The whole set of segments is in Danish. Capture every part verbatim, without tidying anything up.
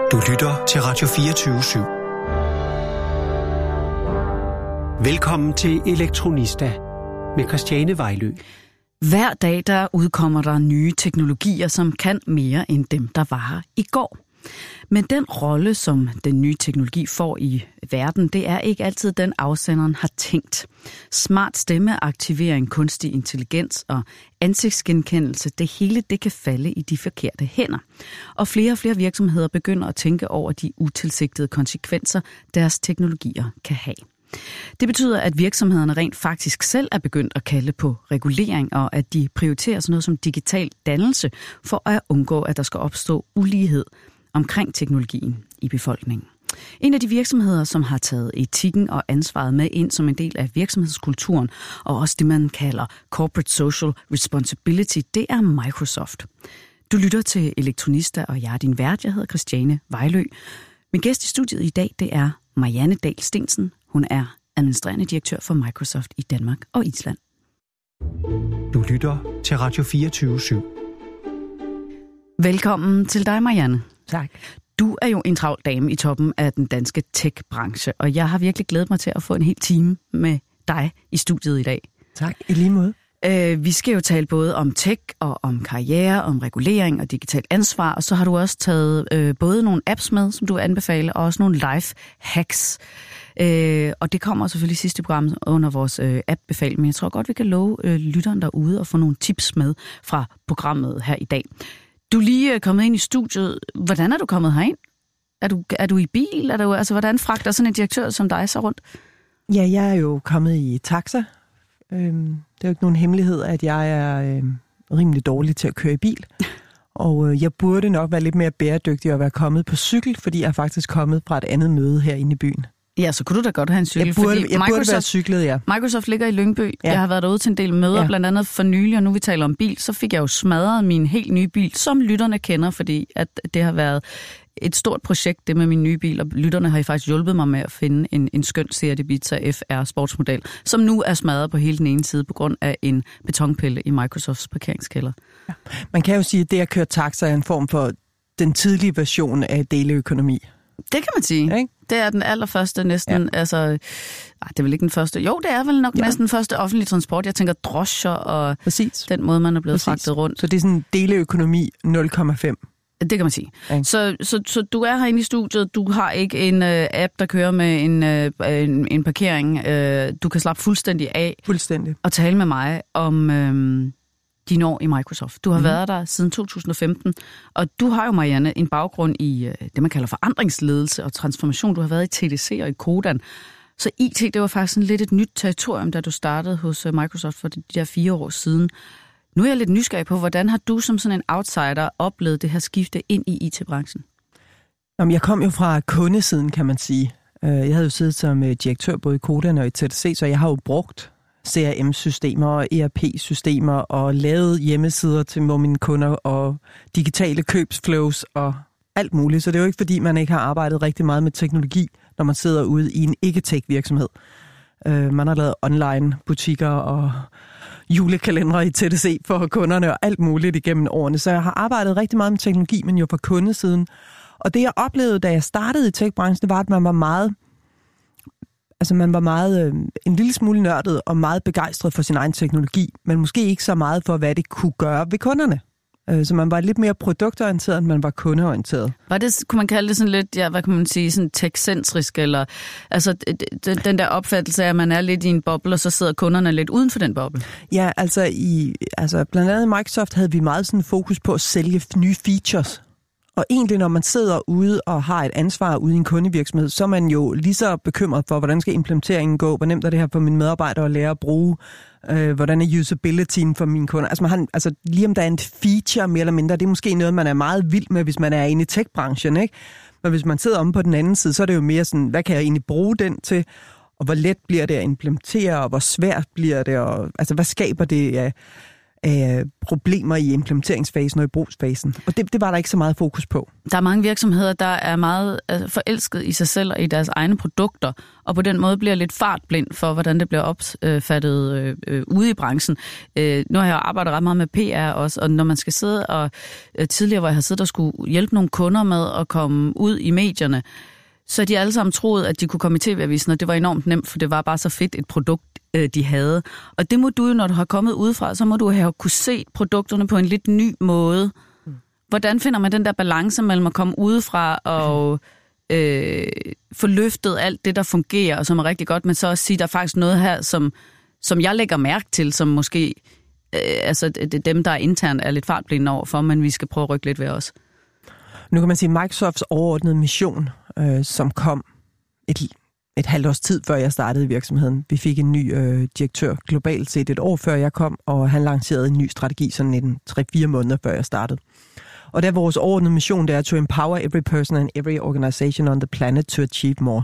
Du lytter til Radio fireogtyve syv. Velkommen til Elektronista med Christiane Vejlø. Hver dag der udkommer der nye teknologier, som kan mere end dem, der var i går. Men den rolle, som den nye teknologi får i verden, det er ikke altid den afsenderen har tænkt. Smart stemmeaktivering, kunstig intelligens og ansigtsgenkendelse, det hele det kan falde i de forkerte hænder. Og flere og flere virksomheder begynder at tænke over de utilsigtede konsekvenser, deres teknologier kan have. Det betyder, at virksomhederne rent faktisk selv er begyndt at kalde på regulering, og at de prioriterer sådan noget som digital dannelse for at undgå, at der skal opstå ulighed omkring teknologien i befolkningen. En af de virksomheder, som har taget etikken og ansvaret med ind som en del af virksomhedskulturen, og også det, man kalder corporate social responsibility, det er Microsoft. Du lytter til Elektronista, og jeg er din vært. Jeg hedder Christiane Vejlø. Min gæst i studiet i dag, det er Marianne Dahl Steensen. Hun er administrerende direktør for Microsoft i Danmark og Island. Du lytter til Radio fireogtyve syv. Velkommen til dig, Marianne. Tak. Du er jo en travl dame i toppen af den danske tech-branche, og jeg har virkelig glædet mig til at få en hel time med dig i studiet i dag. Tak, i lige måde. Øh, vi skal jo tale både om tech og om karriere, om regulering og digitalt ansvar, og så har du også taget øh, både nogle apps med, som du anbefaler, og også nogle life hacks. Øh, og det kommer selvfølgelig i sidste program under vores øh, app-befaling, men jeg tror godt, vi kan love øh, lytteren derude og få nogle tips med fra programmet her i dag. Du er lige kommet ind i studiet. Hvordan er du kommet herind? Er du, er du i bil? Er du, altså, hvordan fragter sådan en direktør som dig så rundt? Ja, jeg er jo kommet i taxa. Øhm, det er jo ikke nogen hemmelighed, at jeg er øhm, rimelig dårlig til at køre i bil. Og øh, jeg burde nok være lidt mere bæredygtig og være kommet på cykel, fordi jeg er faktisk kommet fra et andet møde herinde i byen. Ja, så kunne du da godt have en cykel. Jeg burde, fordi jeg Microsoft, burde være cyklet, ja. Microsoft ligger i Lyngby. Ja. Jeg har været derude til en del møder, ja. Blandt andet for nylig, og nu vi taler om bil, så fik jeg jo smadret min helt nye bil, som lytterne kender, fordi at det har været et stort projekt, det med min nye bil, og lytterne har faktisk hjulpet mig med at finde en, en skøn Seat Ibiza F R sportsmodel, som nu er smadret på hele den ene side på grund af en betonpille i Microsofts parkeringskælder. Ja. Man kan jo sige, at det at køre taxa er en form for den tidlige version af deleøkonomi. Det kan man sige. Ja, det er den allerførste næsten, ja. altså, ej, det er vel ikke den første, jo, det er vel nok ja. næsten den første offentlige transport. Jeg tænker drosjer og Præcis. den måde, man er blevet Præcis. fragtet rundt. Så det er sådan deleøkonomi nul komma fem. Det kan man sige. Ja. Så, så, så du er herinde i studiet, du har ikke en uh, app, der kører med en, uh, en, en parkering. Uh, du kan slappe fuldstændig af fuldstændig. og tale med mig om um, dine år i Microsoft. Du har mm. været der siden to tusind og femten, og du har jo, Marianne, en baggrund i uh, det, man kalder forandringsledelse og transformation. Du har været i T D C og i Codan. Så I T, det var faktisk sådan lidt et nyt territorium, da du startede hos uh, Microsoft for de der fire år siden. Nu er jeg lidt nysgerrig på, hvordan har du som sådan en outsider oplevet det her skifte ind i I T-branchen? Jamen, jeg kom jo fra kundesiden, kan man sige. Jeg havde jo siddet som direktør både i Codan og i T D C, så jeg har jo brugt C R M-systemer og E R P-systemer og lavet hjemmesider til mine kunder og digitale købsflows og alt muligt. Så det er jo ikke, fordi man ikke har arbejdet rigtig meget med teknologi, når man sidder ude i en ikke-tech-virksomhed. Man har lavet online butikker og julekalendere i T D C for kunderne og alt muligt igennem årene. Så jeg har arbejdet rigtig meget med teknologi, men jo fra kundesiden. Og det jeg oplevede, da jeg startede i tech-branchen, det var, at man var meget, altså man var meget, øh, en lille smule nørdet og meget begejstret for sin egen teknologi, men måske ikke så meget for, hvad det kunne gøre ved kunderne. Så man var lidt mere produktorienteret, end man var kundeorienteret. Var det, kunne man kalde det sådan lidt, ja, hvad kan man sige, sådan tech-centrisk, eller altså den, den der opfattelse af, at man er lidt i en boble, og så sidder kunderne lidt uden for den boble? Ja, altså, i, altså blandt andet i Microsoft havde vi meget sådan fokus på at sælge nye features. Og egentlig, når man sidder ude og har et ansvar ude i en kundevirksomhed, så er man jo lige så bekymret for, hvordan skal implementeringen gå, hvor nemt er det her for mine medarbejdere at lære at bruge, øh, hvordan er usabilityen for mine kunder. Altså, man har, altså lige om der er en feature mere eller mindre, det er måske noget, man er meget vild med, hvis man er inde i tech-branchen, ikke? Men hvis man sidder om på den anden side, så er det jo mere sådan, hvad kan jeg egentlig bruge den til, og hvor let bliver det at implementere, og hvor svært bliver det, og altså, hvad skaber det af af problemer i implementeringsfasen og i brugsfasen. Og det, det var der ikke så meget fokus på. Der er mange virksomheder, der er meget forelsket i sig selv og i deres egne produkter, og på den måde bliver lidt fartblind for, hvordan det bliver opfattet øh, øh, ude i branchen. Øh, nu har jeg arbejdet ret meget med P R også, og når man skal sidde og øh, tidligere, hvor jeg har siddet og skulle hjælpe nogle kunder med at komme ud i medierne, så de alle sammen troede, at de kunne komme i T V-avisen, og det var enormt nemt, for det var bare så fedt et produkt, de havde. Og det må du jo, når du har kommet udefra, så må du have kunne se produkterne på en lidt ny måde. Hvordan finder man den der balance mellem at komme udefra og øh, få løftet alt det, der fungerer, og som er rigtig godt, men så også sige, at der er faktisk noget her, som, som jeg lægger mærke til, som måske øh, altså, det, dem, der er internt, er lidt fartblinde over for, men vi skal prøve at rykke lidt ved os. Nu kan man sige, Microsofts overordnede mission, øh, som kom et, et halvt års tid før jeg startede i virksomheden. Vi fik en ny øh, direktør globalt set et år før jeg kom, og han lancerede en ny strategi sådan en tre fire måneder før jeg startede. Og der er vores overordnede mission, det er to empower every person and every organization on the planet to achieve more.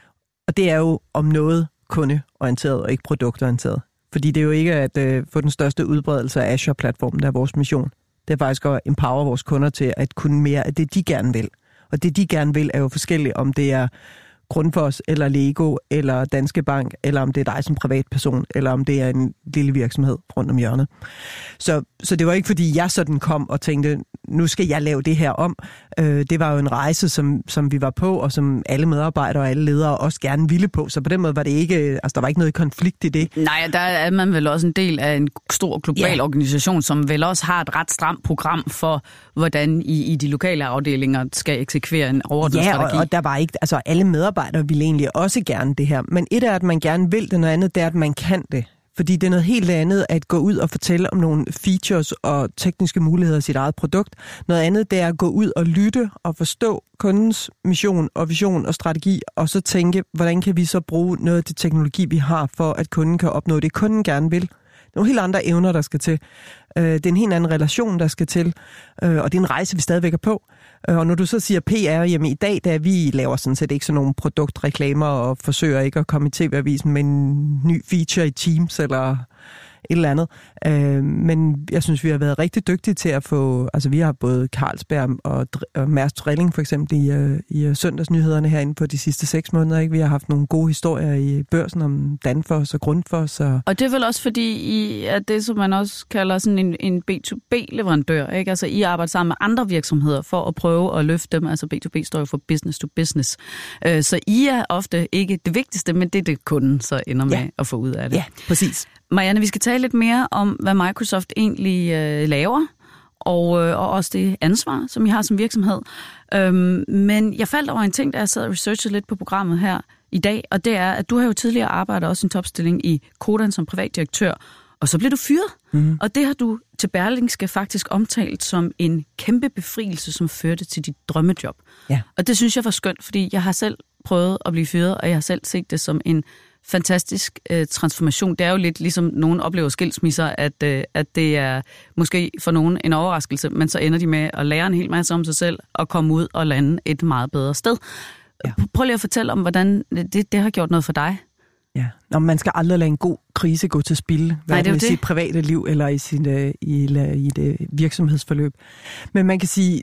Og det er jo om noget kundeorienteret og ikke produktorienteret. Fordi det er jo ikke at øh, få den største udbredelse af Azure-platformen, der er vores mission. Det er faktisk at empower vores kunder til at kunne mere af det, de gerne vil. Og det, de gerne vil, er jo forskelligt, om det er Grundfos, eller Lego, eller Danske Bank, eller om det er dig som privatperson, eller om det er en lille virksomhed rundt om hjørnet. Så, så det var ikke, fordi jeg sådan kom og tænkte, nu skal jeg lave det her om. Øh, det var jo en rejse, som, som vi var på, og som alle medarbejdere og alle ledere også gerne ville på. Så på den måde var det ikke, altså der var ikke noget konflikt i det. Nej, der er man vel også en del af en stor global ja. organisation, som vel også har et ret stramt program for, hvordan I, i de lokale afdelinger skal eksekvere en overordnet ja, strategi. Ja, og, og der var ikke, altså alle medarbejdere ville egentlig også gerne det her. Men et er, at man gerne vil det, noget andet det er, at man kan det. Fordi det er noget helt andet at gå ud og fortælle om nogle features og tekniske muligheder af sit eget produkt. Noget andet det er at gå ud og lytte og forstå kundens mission og vision og strategi, og så tænke, hvordan kan vi så bruge noget af det teknologi, vi har, for at kunden kan opnå det, kunden gerne vil. Det er nogle helt andre evner, der skal til. Det er en helt anden relation, der skal til, og det er en rejse, vi stadigvæk er på. Og når du så siger P R, jamen i dag, da vi laver sådan set ikke sådan nogle produktreklamer og forsøger ikke at komme i T V-avisen med en ny feature i Teams eller et eller andet. Øh, men jeg synes, vi har været rigtig dygtige til at få, altså vi har både Carlsberg og, og Mærsk Drilling for eksempel i, uh, i uh, søndagsnyhederne herinde på de sidste seks måneder. Ikke? Vi har haft nogle gode historier i børsen om Danfoss og Grundfos. Og, og det er vel også fordi, I er det, som man også kalder sådan en, en B to B-leverandør. Ikke? Altså I arbejder sammen med andre virksomheder for at prøve at løfte dem. Altså B to B står jo for business to business. Øh, så I er ofte ikke det vigtigste, men det er det kunden så ender med ja. at få ud af det. Ja, præcis. Marianne, vi skal tale lidt mere om, hvad Microsoft egentlig øh, laver, og, øh, og også det ansvar, som I har som virksomhed. Øhm, men jeg faldt over en ting, da jeg sad og researchede lidt på programmet her i dag, og det er, at du har jo tidligere arbejdet også en topstilling i Codan som privatdirektør, og så blev du fyret. Mm. Og det har du til Berlingske faktisk omtalt som en kæmpe befrielse, som førte til dit drømmejob. Ja. Og det synes jeg var skønt, fordi jeg har selv prøvet at blive fyret, og jeg har selv set det som en fantastisk øh, transformation. Det er jo lidt ligesom nogen oplever skilsmisser, at, øh, at det er måske for nogen en overraskelse, men så ender de med at lære en hel masse om sig selv og komme ud og lande et meget bedre sted. Ja. Prøv lige at fortælle om, hvordan det, det har gjort noget for dig. Ja, Nå, man skal aldrig lade en god krise gå til spilde, hverken i sit private liv eller i, sin, øh, i, i det virksomhedsforløb. Men man kan sige,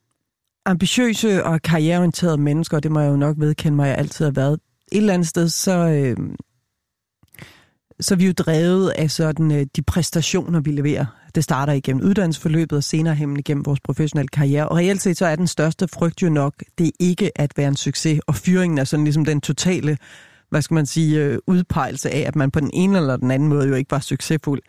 ambitiøse og karriereorienterede mennesker, det må jeg jo nok vedkende mig, jeg altid har været. Et eller andet sted, så, øh, så er vi jo drevet af sådan, øh, de præstationer, vi leverer. Det starter igennem uddannelsesforløbet og senere hen igennem vores professionelle karriere. Og reelt set så er den største frygt jo nok, det er ikke at være en succes. Og fyringen er sådan ligesom den totale, hvad skal man sige, øh, udpegelse af, at man på den ene eller den anden måde jo ikke var succesfuld.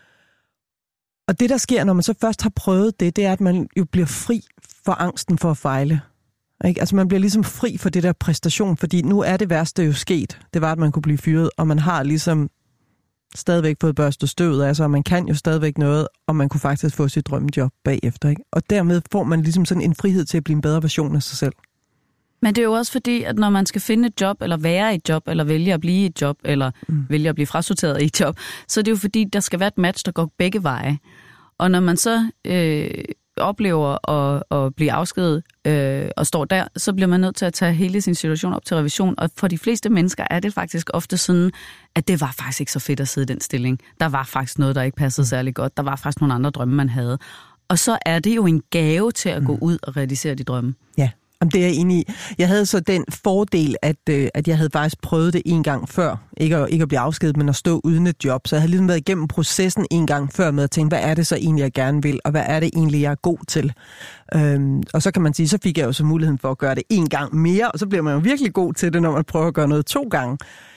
Og det, der sker, når man så først har prøvet det, det er, at man jo bliver fri for angsten for at fejle. Ikke? Altså man bliver ligesom fri for det der præstation, fordi nu er det værste jo sket. Det var, at man kunne blive fyret, og man har ligesom stadigvæk fået børstet støvet af sig, og man kan jo stadigvæk noget, og man kunne faktisk få sit drømmejob bagefter. Ikke? Og dermed får man ligesom sådan en frihed til at blive en bedre version af sig selv. Men det er jo også fordi, at når man skal finde et job, eller være i et job, eller vælge at blive i et job, eller mm. vælge at blive frasorteret i et job, så er det jo fordi, der skal være et match, der går begge veje. Og når man så øh, oplever at, at blive afskediget øh, og står der, så bliver man nødt til at tage hele sin situation op til revision. Og for de fleste mennesker er det faktisk ofte sådan, at det var faktisk ikke så fedt at sidde i den stilling. Der var faktisk noget, der ikke passede særlig godt. Der var faktisk nogle andre drømme, man havde. Og så er det jo en gave til at gå ud og realisere de drømme. Ja. Jamen, det er jeg enig i. Jeg havde så den fordel, at, øh, at jeg havde faktisk prøvet det en gang før. Ikke at, ikke at blive afskediget, men at stå uden et job. Så jeg havde ligesom været igennem processen en gang før med at tænke, hvad er det så egentlig, jeg gerne vil, og hvad er det egentlig, jeg er god til. Øhm, og så kan man sige, så fik jeg jo så muligheden for at gøre det en gang mere, og så bliver man jo virkelig god til det, når man prøver at gøre noget to gange.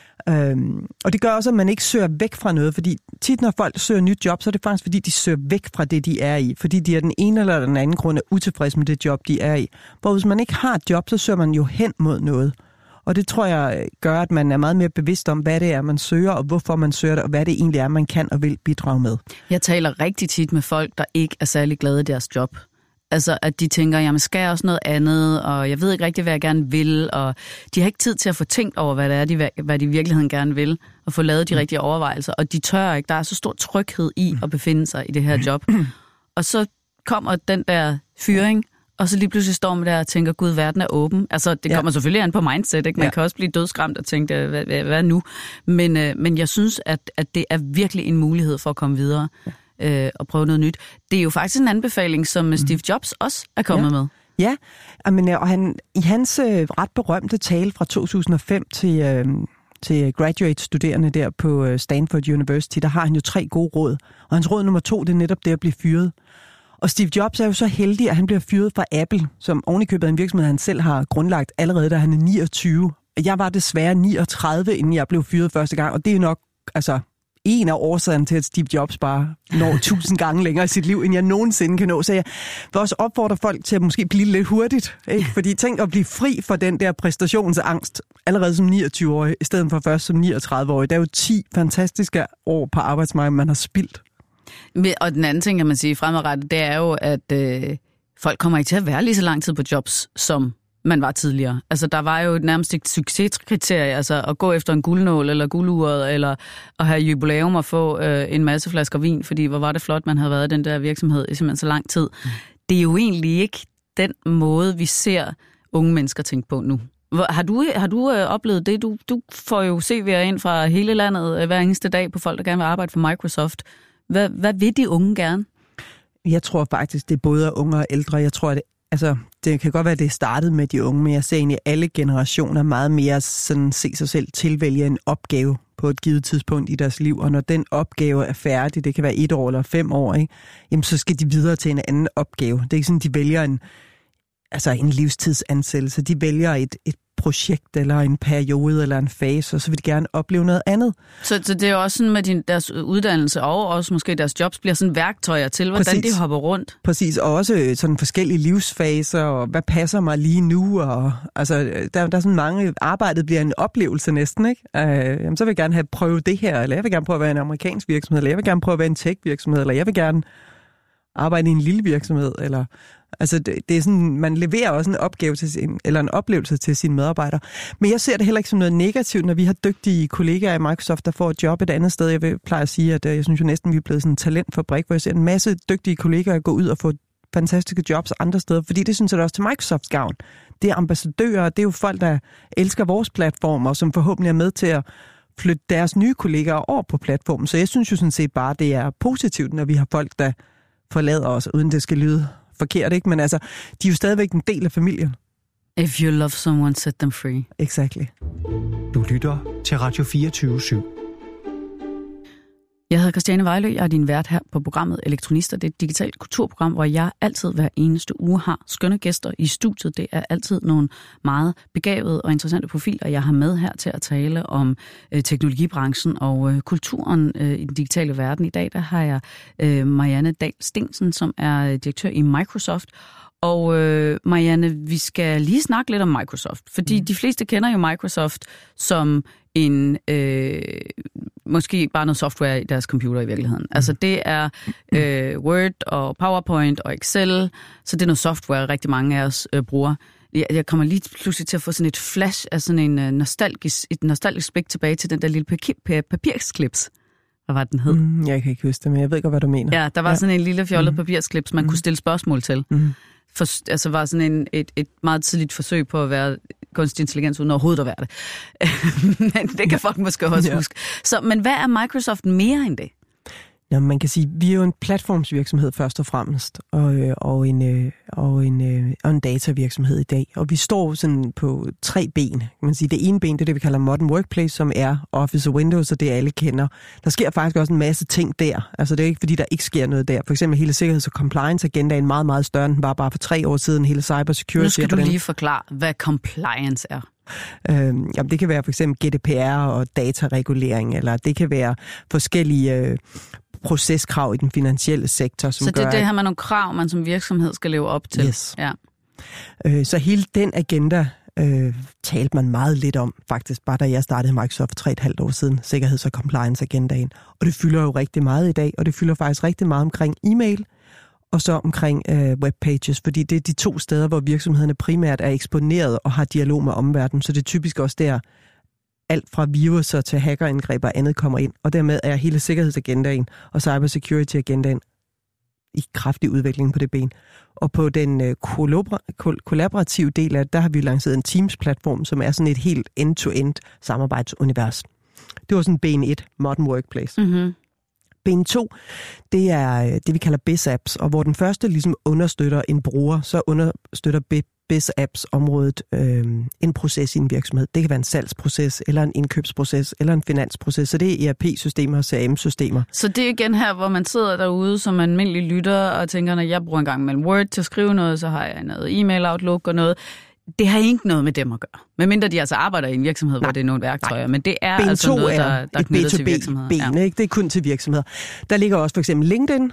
Øhm, og det gør også, at man ikke søger væk fra noget, fordi tit når folk søger nyt job, så er det faktisk fordi, de søger væk fra det, de er i. Fordi de er den ene eller den anden grund er utilfredse med det job, de er i. Hvor hvis man ikke har et job, så søger man jo hen mod noget. Og det tror jeg gør, at man er meget mere bevidst om, hvad det er, man søger, og hvorfor man søger det, og hvad det egentlig er, man kan og vil bidrage med. Jeg taler rigtig tit med folk, der ikke er særlig glade i deres job. Altså, at de tænker, jamen skal jeg også noget andet, og jeg ved ikke rigtig, hvad jeg gerne vil, og de har ikke tid til at få tænkt over, hvad det er, de, hvad de i virkeligheden gerne vil, og få lavet de rigtige overvejelser, og de tør ikke. Der er så stor tryghed i at befinde sig i det her job. Og så kommer den der fyring, og så lige pludselig står man der og tænker, gud, verden er åben. Altså, det kommer ja. selvfølgelig an på mindset, ikke? Man ja. kan også blive dødskræmt og tænke, hvad, hvad, hvad nu? Men, øh, men jeg synes, at, at det er virkelig en mulighed for at komme videre. Ja. Og prøve noget nyt. Det er jo faktisk en anbefaling, som Steve Jobs også er kommet ja. med. Ja, men, og han, i hans øh, ret berømte tale fra to tusind og fem til, øh, til graduate-studerende der på øh, Stanford University, der har han jo tre gode råd. Og hans råd nummer to, det er netop det at blive fyret. Og Steve Jobs er jo så heldig, at han bliver fyret fra Apple, som ovenikøbet er en virksomhed, han selv har grundlagt allerede, da han er niogtyve. Jeg var desværre niogtredive, inden jeg blev fyret første gang, og det er nok, altså... en af årsagerne til, at Steve Jobs bare når tusind gange længere i sit liv, end jeg nogensinde kan nå. Så jeg vil også opfordre folk til at måske blive lidt hurtigt. Ikke? Fordi tænk at blive fri for den der præstationsangst allerede som niogtyve-årig, i stedet for først som niogtredive-årig. Der er jo ti fantastiske år på arbejdsmarkedet, man har spildt. Og den anden ting, kan man sige fremadrettet, det er jo, at øh, folk kommer ikke til at være lige så lang tid på jobs, som man var tidligere. Altså, der var jo nærmest et succeskriterie, altså at gå efter en guldnål eller gulduret, eller at have jubilæum og få øh, en masse flasker vin, fordi hvor var det flot, man havde været i den der virksomhed i simpelthen så lang tid. Mm. Det er jo egentlig ikke den måde, vi ser unge mennesker tænke på nu. Har du, har du øh, oplevet det? Du, du får jo C V'er ind fra hele landet øh, hver eneste dag på folk, der gerne vil arbejde for Microsoft. Hvad, hvad vil de unge gerne? Jeg tror faktisk, det er både unge og ældre. Jeg tror, at det Altså, det kan godt være, at det startede med de unge, men jeg ser egentlig, at alle generationer meget mere sådan se sig selv tilvælge en opgave på et givet tidspunkt i deres liv, og når den opgave er færdig, det kan være et år eller fem år, ikke? Jamen, så skal de videre til en anden opgave. Det er ikke sådan, de vælger en, altså en livstidsansættelse. De vælger et, et projekt eller en periode eller en fase, og så vil de gerne opleve noget andet. Så, så det er jo også sådan med din, deres uddannelse og også måske deres jobs bliver sådan værktøjer til, hvordan Præcis. de hopper rundt. Præcis, og også sådan forskellige livsfaser, og hvad passer mig lige nu, og altså, der, der er sådan mange, arbejdet bliver en oplevelse næsten, ikke? Øh, jamen, så vil jeg gerne have prøvet det her, eller jeg vil gerne prøve at være en amerikansk virksomhed, eller jeg vil gerne prøve at være en tech-virksomhed, eller jeg vil gerne arbejde i en lille virksomhed, eller altså det, det er sådan, man leverer også en opgave til sin, eller en oplevelse til sine medarbejdere. Men jeg ser det heller ikke som noget negativt, når vi har dygtige kollegaer i Microsoft, der får et job et andet sted. Jeg vil pleje at sige, at jeg synes jo næsten, vi er blevet sådan en talentfabrik, hvor jeg ser en masse dygtige kollegaer gå ud og få fantastiske jobs andre steder, fordi det synes jeg da også til Microsofts gavn. Det er ambassadører, det er jo folk, der elsker vores platformer, som forhåbentlig er med til at flytte deres nye kollegaer over på platformen. Så jeg synes jo sådan set bare, det er positivt, når vi har folk, der forlader os, uden det skal lyde forkert, ikke? Men altså, de er jo stadigvæk en del af familien. If you love someone, set them free. Exactly. Du lytter til Radio fireogtyve syv. Jeg hedder Christiane Vejlø, jeg er din vært her på programmet Elektronister. Det er et digitalt kulturprogram, hvor jeg altid hver eneste uge har skønne gæster i studiet. Det er altid nogle meget begavede og interessante profiler, jeg har med her til at tale om øh, teknologibranchen og øh, kulturen øh, i den digitale verden. I dag der har jeg øh, Marianne Dahl Steensen, som er direktør i Microsoft. Og øh, Marianne, vi skal lige snakke lidt om Microsoft, fordi mm. de fleste kender jo Microsoft som en øh, måske bare noget software i deres computer i virkeligheden. Mm. Altså det er øh, Word og PowerPoint og Excel, så det er noget software, rigtig mange af os øh, bruger. Jeg, jeg kommer lige pludselig til at få sådan et flash af sådan en øh, nostalgisk, et nostalgisk blik tilbage til den der lille papir, papirsklips. Hvad var den hed? Mm, jeg kan ikke huske det, men jeg ved godt, hvad du mener. Ja, der var ja. sådan en lille fjollet mm. papirsklips, man mm. kunne stille spørgsmål til. Mm. For, altså var sådan en, et, et meget tidligt forsøg på at være kunstig intelligens, uden overhovedet at være det. Men det kan folk måske også ja. huske. Så, men hvad er Microsoft mere end det? Ja, man kan sige, vi er jo en platformsvirksomhed først og fremmest, og, og, en, og, en, og en datavirksomhed i dag. Og vi står sådan på tre ben. Kan man sige. Det ene ben, det er det, vi kalder Modern Workplace, som er Office og Windows, og det alle kender. Der sker faktisk også en masse ting der. Altså det er ikke, fordi der ikke sker noget der. For eksempel hele sikkerheds- og compliance-agenda er en meget, meget større, end den var bare for tre år siden. Hele cybersecurity. Nu skal du lige forklare, hvad compliance er. Øhm, jamen det kan være for eksempel G D P R og dataregulering, eller det kan være forskellige øh, proceskrav i den finansielle sektor. Som så det er gør, det her med nogle krav, man som virksomhed skal leve op til? Yes. Ja. Øh, så hele den agenda øh, talte man meget lidt om, faktisk bare da jeg startede Microsoft for tre og et halvt år siden, sikkerheds- og compliance-agendaen. Og det fylder jo rigtig meget i dag, og det fylder faktisk rigtig meget omkring e-mail, og så omkring øh, webpages, fordi det er de to steder, hvor virksomhederne primært er eksponeret og har dialog med omverdenen, så det er typisk også der, alt fra viruser til hackerindgreb og andet kommer ind, og dermed er hele sikkerhedsagendaen og cybersecurity-agendaen i kraftig udvikling på det ben. Og på den øh, kollabor- kollaborative del af det, der har vi lanceret en Teams-platform, som er sådan et helt end-to-end samarbejdsunivers. Det var sådan ben et, Modern Workplace. Mm-hmm. Ben to, det er det, vi kalder BizApps, og hvor den første ligesom understøtter en bruger, så understøtter BizApps-området øh, en proces i en virksomhed. Det kan være en salgsproces, eller en indkøbsproces, eller en finansproces, så det er E R P-systemer og C R M-systemer. Så det er igen her, hvor man sidder derude som almindelig lytter og tænker, når jeg bruger en gang mellem Word til at skrive noget, så har jeg noget e-mail, Outlook og noget. Det har ikke noget med dem at gøre. Medmindre de altså arbejder i en virksomhed, nej, hvor det er nogle værktøjer. Nej. Men det er ben altså noget, der, der er knyttet til virksomheder. Ben, ja. Ikke? Det er kun til virksomheder. Der ligger også for eksempel LinkedIn,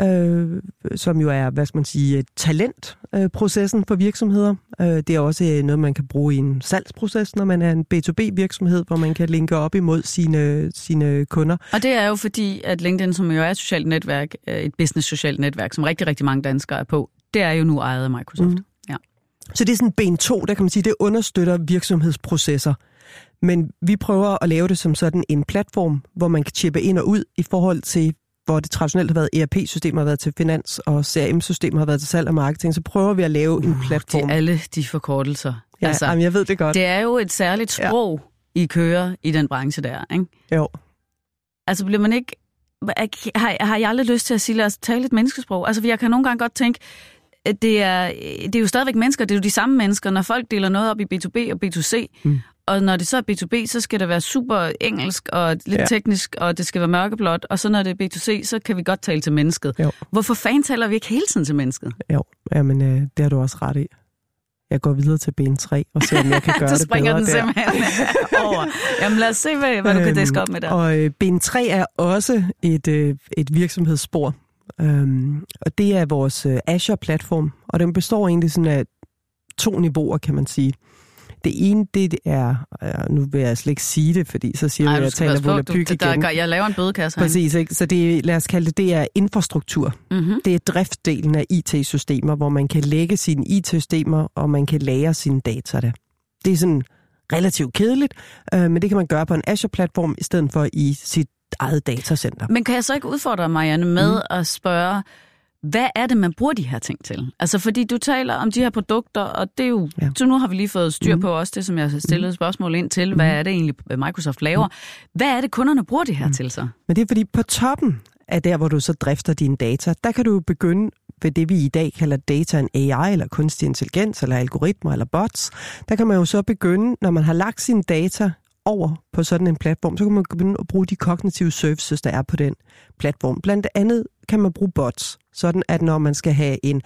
øh, som jo er, hvad skal man sige, talentprocessen øh, for virksomheder. Øh, det er også noget, man kan bruge i en salgsproces, når man er en B to B-virksomhed, hvor man kan linke op imod sine, sine kunder. Og det er jo fordi, at LinkedIn, som jo er et socialt netværk, et business-socialt netværk, som rigtig, rigtig mange danskere er på, det er jo nu ejet af Microsoft. Mm. Ja. Så det er sådan ben to, der kan man sige, det understøtter virksomhedsprocesser. Men vi prøver at lave det som sådan en platform, hvor man kan chippe ind og ud i forhold til, hvor det traditionelt har været E R P-systemer, har været til finans, og C R M-systemer har været til salg og marketing. Så prøver vi at lave uh, en platform. Det er alle de forkortelser. Ja, altså, jamen, jeg ved det godt. Det er jo et særligt sprog, ja. I kører i den branche der, ikke? Jo. Altså bliver man ikke... Har, har jeg aldrig lyst til at sige, lad os tale et menneskesprog? Altså jeg kan nogle gange godt tænke, Det er, det er jo stadigvæk mennesker, det er jo de samme mennesker, når folk deler noget op i B to B og B to C, mm. og når det så er B to B, så skal det være super engelsk og lidt ja. teknisk, og det skal være mørkeblåt, og så når det er B to C, så kan vi godt tale til mennesket. Jo. Hvorfor fanden taler vi ikke hele tiden til mennesket? Jo, jamen øh, det har du også ret i. Jeg går videre til ben tre og ser, om jeg kan gøre det bedre der. Så springer den simpelthen over. Jamen lad os se, hvad, hvad du kan diske op med der. Og øh, ben tre er også et, øh, et virksomhedsspor. Um, og det er vores uh, Azure-platform, og den består egentlig sådan af to niveauer, kan man sige. Det ene, det er, uh, nu vil jeg slet ikke sige det, fordi så siger jeg, at jeg taler volapyk igen. Jeg laver en bødekasse. Præcis, ikke? Så det, lad os kalde det, det er infrastruktur. Mm-hmm. Det er driftdelen af I T-systemer, hvor man kan lægge sine I T-systemer, og man kan lagre sine data der. Det er sådan relativt kedeligt, uh, men det kan man gøre på en Azure-platform, i stedet for i sit eget datacenter. Men kan jeg så ikke udfordre Marianne med mm. at spørge, hvad er det, man bruger de her ting til? Altså, fordi du taler om de her produkter, og det er jo... Ja. Så nu har vi lige fået styr på mm. også det, som jeg har stillet spørgsmål ind til. Hvad er det egentlig, Microsoft laver? Mm. Hvad er det, kunderne bruger det her mm. til så? Men det er fordi, på toppen af der, hvor du så drifter dine data, der kan du begynde ved det, vi i dag kalder data and A I, eller kunstig intelligens, eller algoritmer, eller bots. Der kan man jo så begynde, når man har lagt sine data over på sådan en platform, så kan man begynde at bruge de kognitive services, der er på den platform. Blandt andet kan man bruge bots, sådan at når man skal have en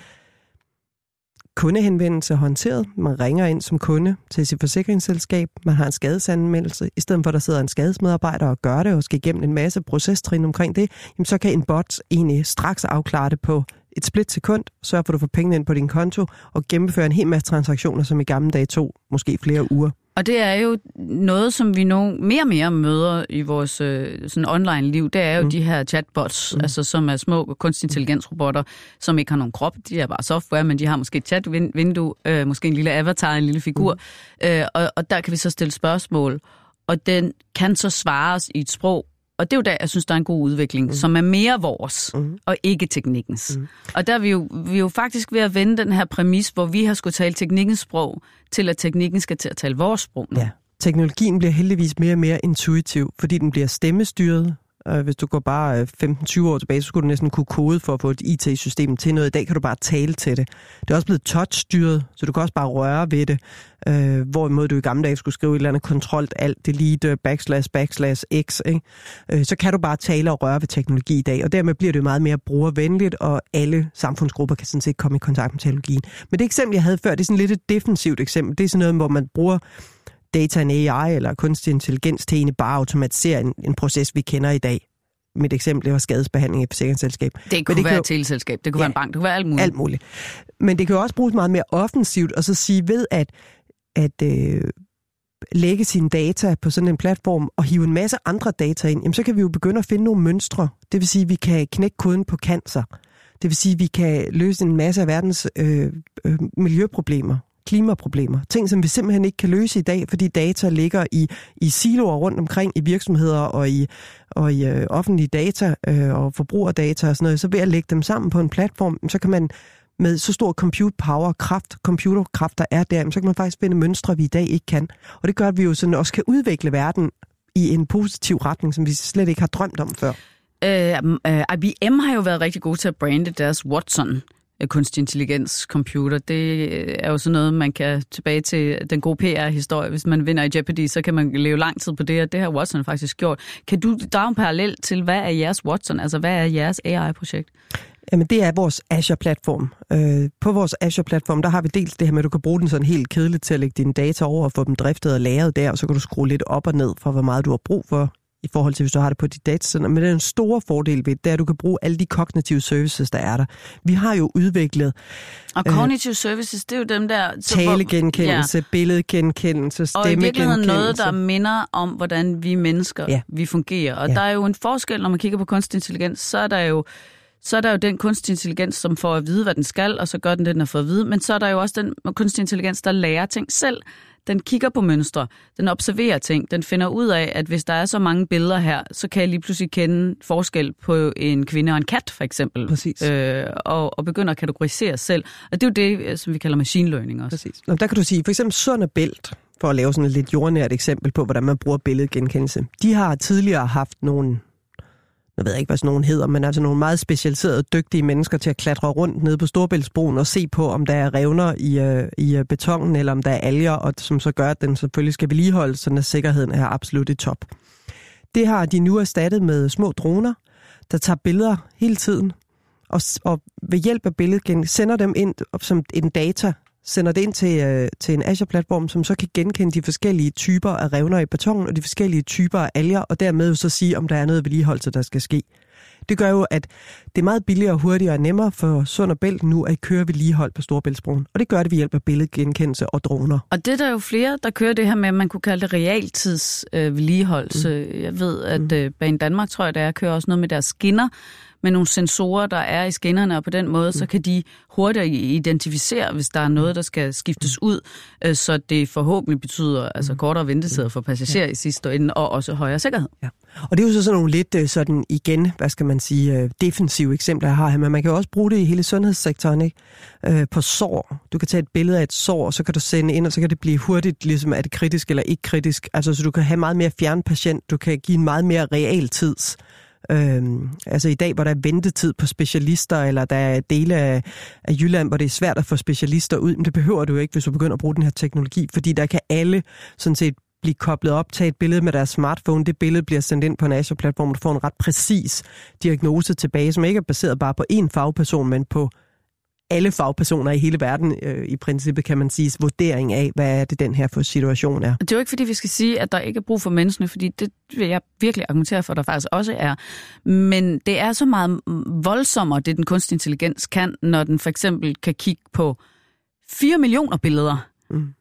kundehenvendelse håndteret, man ringer ind som kunde til sit forsikringsselskab, man har en skadesanmeldelse, i stedet for at der sidder en skadesmedarbejder og gør det, og skal igennem en masse procestrin omkring det, jamen så kan en bot egentlig straks afklare det på et splitsekund, sørge for, at du får pengene ind på din konto, og gennemføre en hel masse transaktioner, som i gamle dage tog måske flere uger. Og det er jo noget, som vi nu mere og mere møder i vores øh, sådan online-liv. Det er jo mm. de her chatbots, mm. altså som er små kunstig intelligensrobotter, som ikke har nogen krop. De er bare software, men de har måske et chatvindue, øh, måske en lille avatar, en lille figur. Mm. Øh, og, og der kan vi så stille spørgsmål, og den kan så svares i et sprog, Og det er jo der, jeg synes, der er en god udvikling, mm. som er mere vores, mm. og ikke teknikkens. Mm. Og der er vi jo, vi er jo faktisk ved at vende den her præmis, hvor vi har skulle tale teknikkens sprog, til at teknikken skal til at tale vores sprog nu. Ja. Teknologien bliver heldigvis mere og mere intuitiv, fordi den bliver stemmestyret. Hvis du går bare femten til tyve år tilbage, så skulle du næsten kunne kode for at få et I T-system til noget. I dag kan du bare tale til det. Det er også blevet touch-styret, så du kan også bare røre ved det. Øh, hvorimod du i gamle dage skulle skrive et eller andet kontrol, alt, delete, backslash, backslash, x. Ikke? Øh, så kan du bare tale og røre ved teknologi i dag, og dermed bliver det meget mere brugervenligt, og alle samfundsgrupper kan sådan set komme i kontakt med teknologien. Men det eksempel, jeg havde før, det er sådan lidt et defensivt eksempel. Det er sådan noget, hvor man bruger data and A I eller kunstig intelligens til egentlig bare at automatisere en, en proces, vi kender i dag. Mit eksempel var skadesbehandling i et forsikringsselskab. Det kunne det være et teleselskab, det kunne ja, være en bank, det kunne være alt muligt. Alt muligt. Men det kan jo også bruges meget mere offensivt, og så sige ved at, at øh, lægge sine data på sådan en platform og hive en masse andre data ind, jamen, så kan vi jo begynde at finde nogle mønstre. Det vil sige, at vi kan knække koden på cancer. Det vil sige, at vi kan løse en masse af verdens øh, øh, miljøproblemer. Klimaproblemer. Ting, som vi simpelthen ikke kan løse i dag, fordi data ligger i, i siloer rundt omkring i virksomheder og i, og i øh, offentlige data øh, og forbrugerdata og sådan noget. Så ved at lægge dem sammen på en platform, så kan man med så stor compute power, kraft, computerkraft, der er der, så kan man faktisk finde mønstre, vi i dag ikke kan. Og det gør, at vi jo sådan også kan udvikle verden i en positiv retning, som vi slet ikke har drømt om før. Uh, uh, I B M har jo været rigtig gode til at brande deres Watson, kunstig intelligens computer. Det er jo sådan noget, man kan tilbage til den gode P R-historie. Hvis man vinder i Jeopardy, så kan man leve lang tid på det, og det har Watson faktisk gjort. Kan du drage en parallel til, hvad er jeres Watson? Altså, hvad er jeres A I-projekt? Jamen, det er vores Azure-platform. Øh, på vores Azure-platform, der har vi dels det her med, at du kan bruge den sådan helt kedeligt til at lægge dine data over og få dem driftet og lagret der, og så kan du skrue lidt op og ned for, hvor meget du har brug for i forhold til, hvis du har det på dit datacenter. Men det er en stor fordel ved det, er, at du kan bruge alle de kognitive services, der er der. Vi har jo udviklet... Og cognitive øh, services, det er jo dem der... Talegenkendelse, ja. Billedgenkendelse, stemmegenkendelse. Og i virkeligheden noget, der minder om, hvordan vi mennesker, ja. vi fungerer. Og ja. der er jo en forskel, når man kigger på kunstig intelligens, så er der jo så er der jo den kunstig intelligens, som får at vide, hvad den skal, og så gør den det, den har fået at vide. Men så er der jo også den kunstig intelligens, der lærer ting selv. Den kigger på mønstre, den observerer ting, den finder ud af, at hvis der er så mange billeder her, så kan jeg lige pludselig kende forskel på en kvinde og en kat, for eksempel. Præcis. Øh, og, og begynder at kategorisere selv. Og det er jo det, som vi kalder machine learning også. Præcis. Nå, der kan du sige, for eksempel Sund og Bælt, for at lave sådan et lidt jordnært eksempel på, hvordan man bruger billedgenkendelse. De har tidligere haft nogle... Jeg ved ikke, hvad sådan nogen hedder, men altså nogle meget specialiserede, dygtige mennesker til at klatre rundt nede på Storebæltsbroen og se på, om der er revner i, øh, i betongen, eller om der er alger, og som så gør, at den selvfølgelig skal vedligeholdes, sådan at sikkerheden er absolut i top. Det har de nu erstattet med små droner, der tager billeder hele tiden, og, og ved hjælp af billedet sender dem ind som en data, sender det ind til, øh, til en Azure-platform, som så kan genkende de forskellige typer af revner i betongen og de forskellige typer af alger, og dermed så sige, om der er noget vedligeholdelse, der skal ske. Det gør jo, at det er meget billigere, hurtigere og nemmere for Sund og Bælt nu at køre vedligehold på Storebæltsbroen. Og det gør det ved hjælp af billedgenkendelse og droner. Og det er der jo flere, der kører det her med, at man kunne kalde det realtids øh, vedligeholdelse. Mm. Jeg ved, at øh, Bane Danmark, tror jeg, der kører også noget med deres skinner, med nogle sensorer, der er i skinnerne, og på den måde, mm. så kan de hurtigere identificere, hvis der er noget, der skal skiftes ud, øh, så det forhåbentlig betyder altså kortere ventetider for passagerer ja. i sidste ende, og også højere sikkerhed. Ja. Og det er jo så sådan nogle lidt sådan igen, hvad skal man sige, defensive eksempler, jeg har her, men man kan jo også bruge det i hele sundhedssektoren, ikke? Øh, på sår. Du kan tage et billede af et sår, og så kan du sende ind, og så kan det blive hurtigt, ligesom er det kritisk eller ikke kritisk. Altså, så du kan have meget mere fjernpatient, du kan give en meget mere realtids. Øhm, altså i dag, hvor der er ventetid på specialister, eller der er dele af, af Jylland, hvor det er svært at få specialister ud, men det behøver du jo ikke, hvis du begynder at bruge den her teknologi, fordi der kan alle sådan set blive koblet op, tage et billede med deres smartphone, det billede bliver sendt ind på en Azure-platform, og du får en ret præcis diagnose tilbage, som ikke er baseret bare på én fagperson, men på alle fagpersoner i hele verden, øh, i princippet kan man sige, vurdering af, hvad er det, den her for situation er. Det er jo ikke, fordi vi skal sige, at der ikke er brug for menneskene, fordi det vil jeg virkelig argumentere for, at der faktisk også er. Men det er så meget voldsommere, det den kunstig intelligens kan, når den for eksempel kan kigge på fire millioner billeder, mm.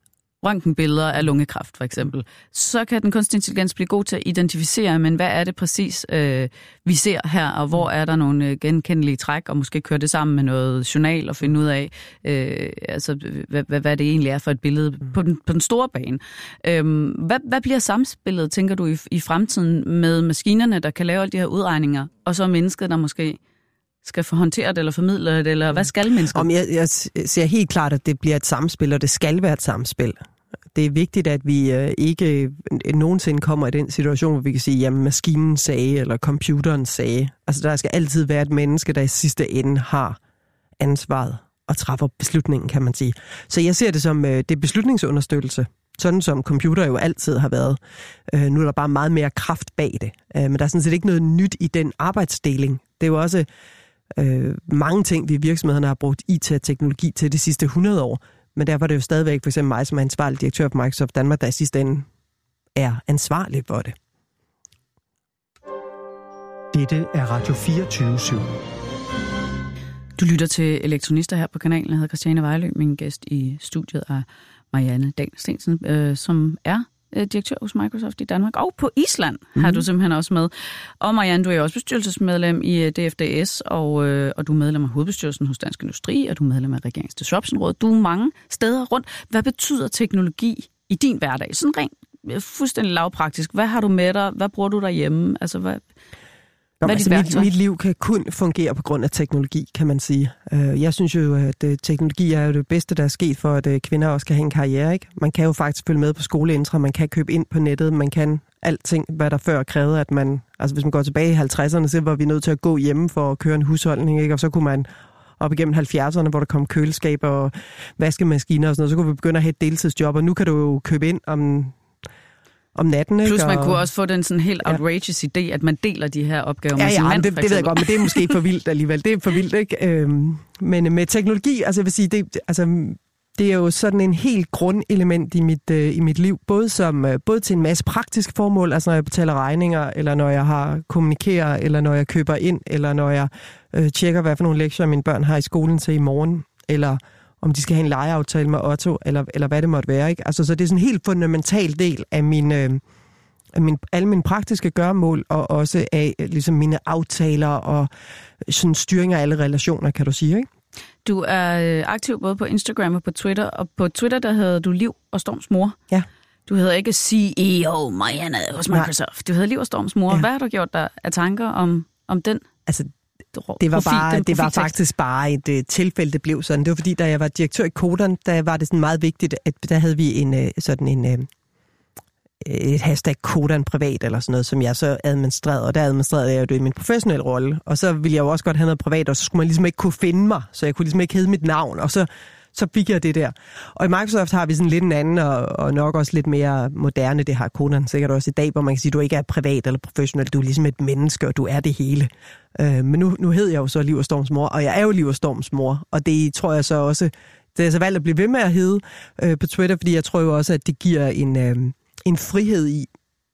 røntgenbilleder af lungekræft for eksempel, så kan den kunstig intelligens blive god til at identificere, men hvad er det præcis, øh, vi ser her, og hvor er der nogle øh, genkendelige træk, og måske køre det sammen med noget journal og finde ud af, øh, altså, hvad, hvad, hvad det egentlig er for et billede på den, på den store bane. Øh, hvad, hvad bliver samspillet, tænker du, i, i fremtiden med maskinerne, der kan lave alle de her udregninger, og så mennesket, der måske skal få håndteret det, eller formidle det, eller hvad skal mennesket? Om jeg, jeg ser helt klart, at det bliver et samspil, og det skal være et samspil. Det er vigtigt, at vi øh, ikke nogensinde kommer i den situation, hvor vi kan sige, jamen maskinen sagde, eller computeren sagde. Altså der skal altid være et menneske, der i sidste ende har ansvaret og træffer beslutningen, kan man sige. Så jeg ser det som øh, det er beslutningsunderstøttelse, sådan som computer jo altid har været. Øh, nu er der bare meget mere kraft bag det. Øh, men der er sådan set ikke noget nyt i den arbejdsdeling. Det er jo også øh, mange ting, vi i virksomhederne har brugt I T og teknologi til de sidste hundrede år. Men derfor er det jo stadigvæk for eksempel mig, som er ansvarlig direktør for Microsoft Danmark, der i sidste ende er ansvarlig for det. Dette er Radio fireogtyve syv. Du lytter til Elektronister her på kanalen. Jeg hedder Christiane Vejlø. Min gæst i studiet er Marianne Dahl-Steensen, øh, som er øh, direktør hos Microsoft i Danmark. Og på Island mm-hmm. har du simpelthen også med. Og Marianne, du er også bestyrelsesmedlem i D F D S, og, øh, og du er medlem af hovedbestyrelsen hos Dansk Industri, og du er medlem af Regeringsdisruptionrådet. Du er mange steder rundt. Hvad betyder teknologi i din hverdag? Sådan rent fuldstændig lavpraktisk. Hvad har du med dig? Hvad bruger du derhjemme? Altså, hvad... Nå, altså mit, mit liv kan kun fungere på grund af teknologi, kan man sige. Jeg synes jo, at teknologi er jo det bedste, der er sket for, at kvinder også kan have en karriere. Ikke? Man kan jo faktisk følge med på skoleintra, man kan købe ind på nettet, man kan alting, hvad der før krævede, at man... Altså hvis man går tilbage i halvtredserne, så var vi nødt til at gå hjemme for at køre en husholdning, ikke? Og så kunne man op igennem halvfjerdserne, hvor der kom køleskaber og vaskemaskiner og sådan noget, så kunne vi begynde at have et deltidsjob, og nu kan du jo købe ind om... om natten, ikke? Plus man og... kunne også få den sådan helt outrageous ja. idé, at man deler de her opgaver ja, med sin ja, mand, det, det ved jeg godt, men det er måske for vildt alligevel. Det er for vildt, ikke? Øhm, men med teknologi, altså jeg vil sige, det, altså, det er jo sådan en helt grundelement i mit, øh, i mit liv, både, som, øh, både til en masse praktisk formål, altså når jeg betaler regninger, eller når jeg har kommunikerer, eller når jeg køber ind, eller når jeg øh, tjekker, hvad for nogle lektier mine børn har i skolen til i morgen, eller om de skal have en legeaftale med Otto, eller, eller hvad det måtte være. Ikke? Altså, så det er sådan en helt fundamental del af, min, øh, af min, alle mine praktiske gøremål, og også af ligesom mine aftaler og sådan styring af alle relationer, kan du sige, ikke? Du er aktiv både på Instagram og på Twitter, og på Twitter, der hedder du Liv og Storms mor. Ja. Du hedder ikke C E O Marianne hos Microsoft. Du hedder Liv og Storms mor. Ja. Hvad har du gjort der af tanker om, om den? Altså, det var, profil, bare, det var faktisk bare et uh, tilfælde, det blev sådan. Det var fordi, da jeg var direktør i Codan, der var det sådan meget vigtigt, at der havde vi en uh, sådan en uh, et hashtag Codan privat eller sådan noget, som jeg så administrerede, og der administrerede jeg jo det i min professionelle rolle. Og så ville jeg jo også godt have noget privat, og så skulle man ligesom ikke kunne finde mig, så jeg kunne ligesom ikke hedde mit navn, og så så fik jeg det der. Og i Microsoft har vi sådan lidt en anden, og, og nok også lidt mere moderne, det har Codan sikkert også i dag, hvor man kan sige, at du ikke er privat eller professionel, du er ligesom et menneske, og du er det hele. Øh, men nu, nu hed jeg jo så Liv og Storms mor, og jeg er jo Liv og Storms mor, og det tror jeg så også, det er så valgt at blive ved med at hedde øh, på Twitter, fordi jeg tror jo også, at det giver en, øh, en frihed i,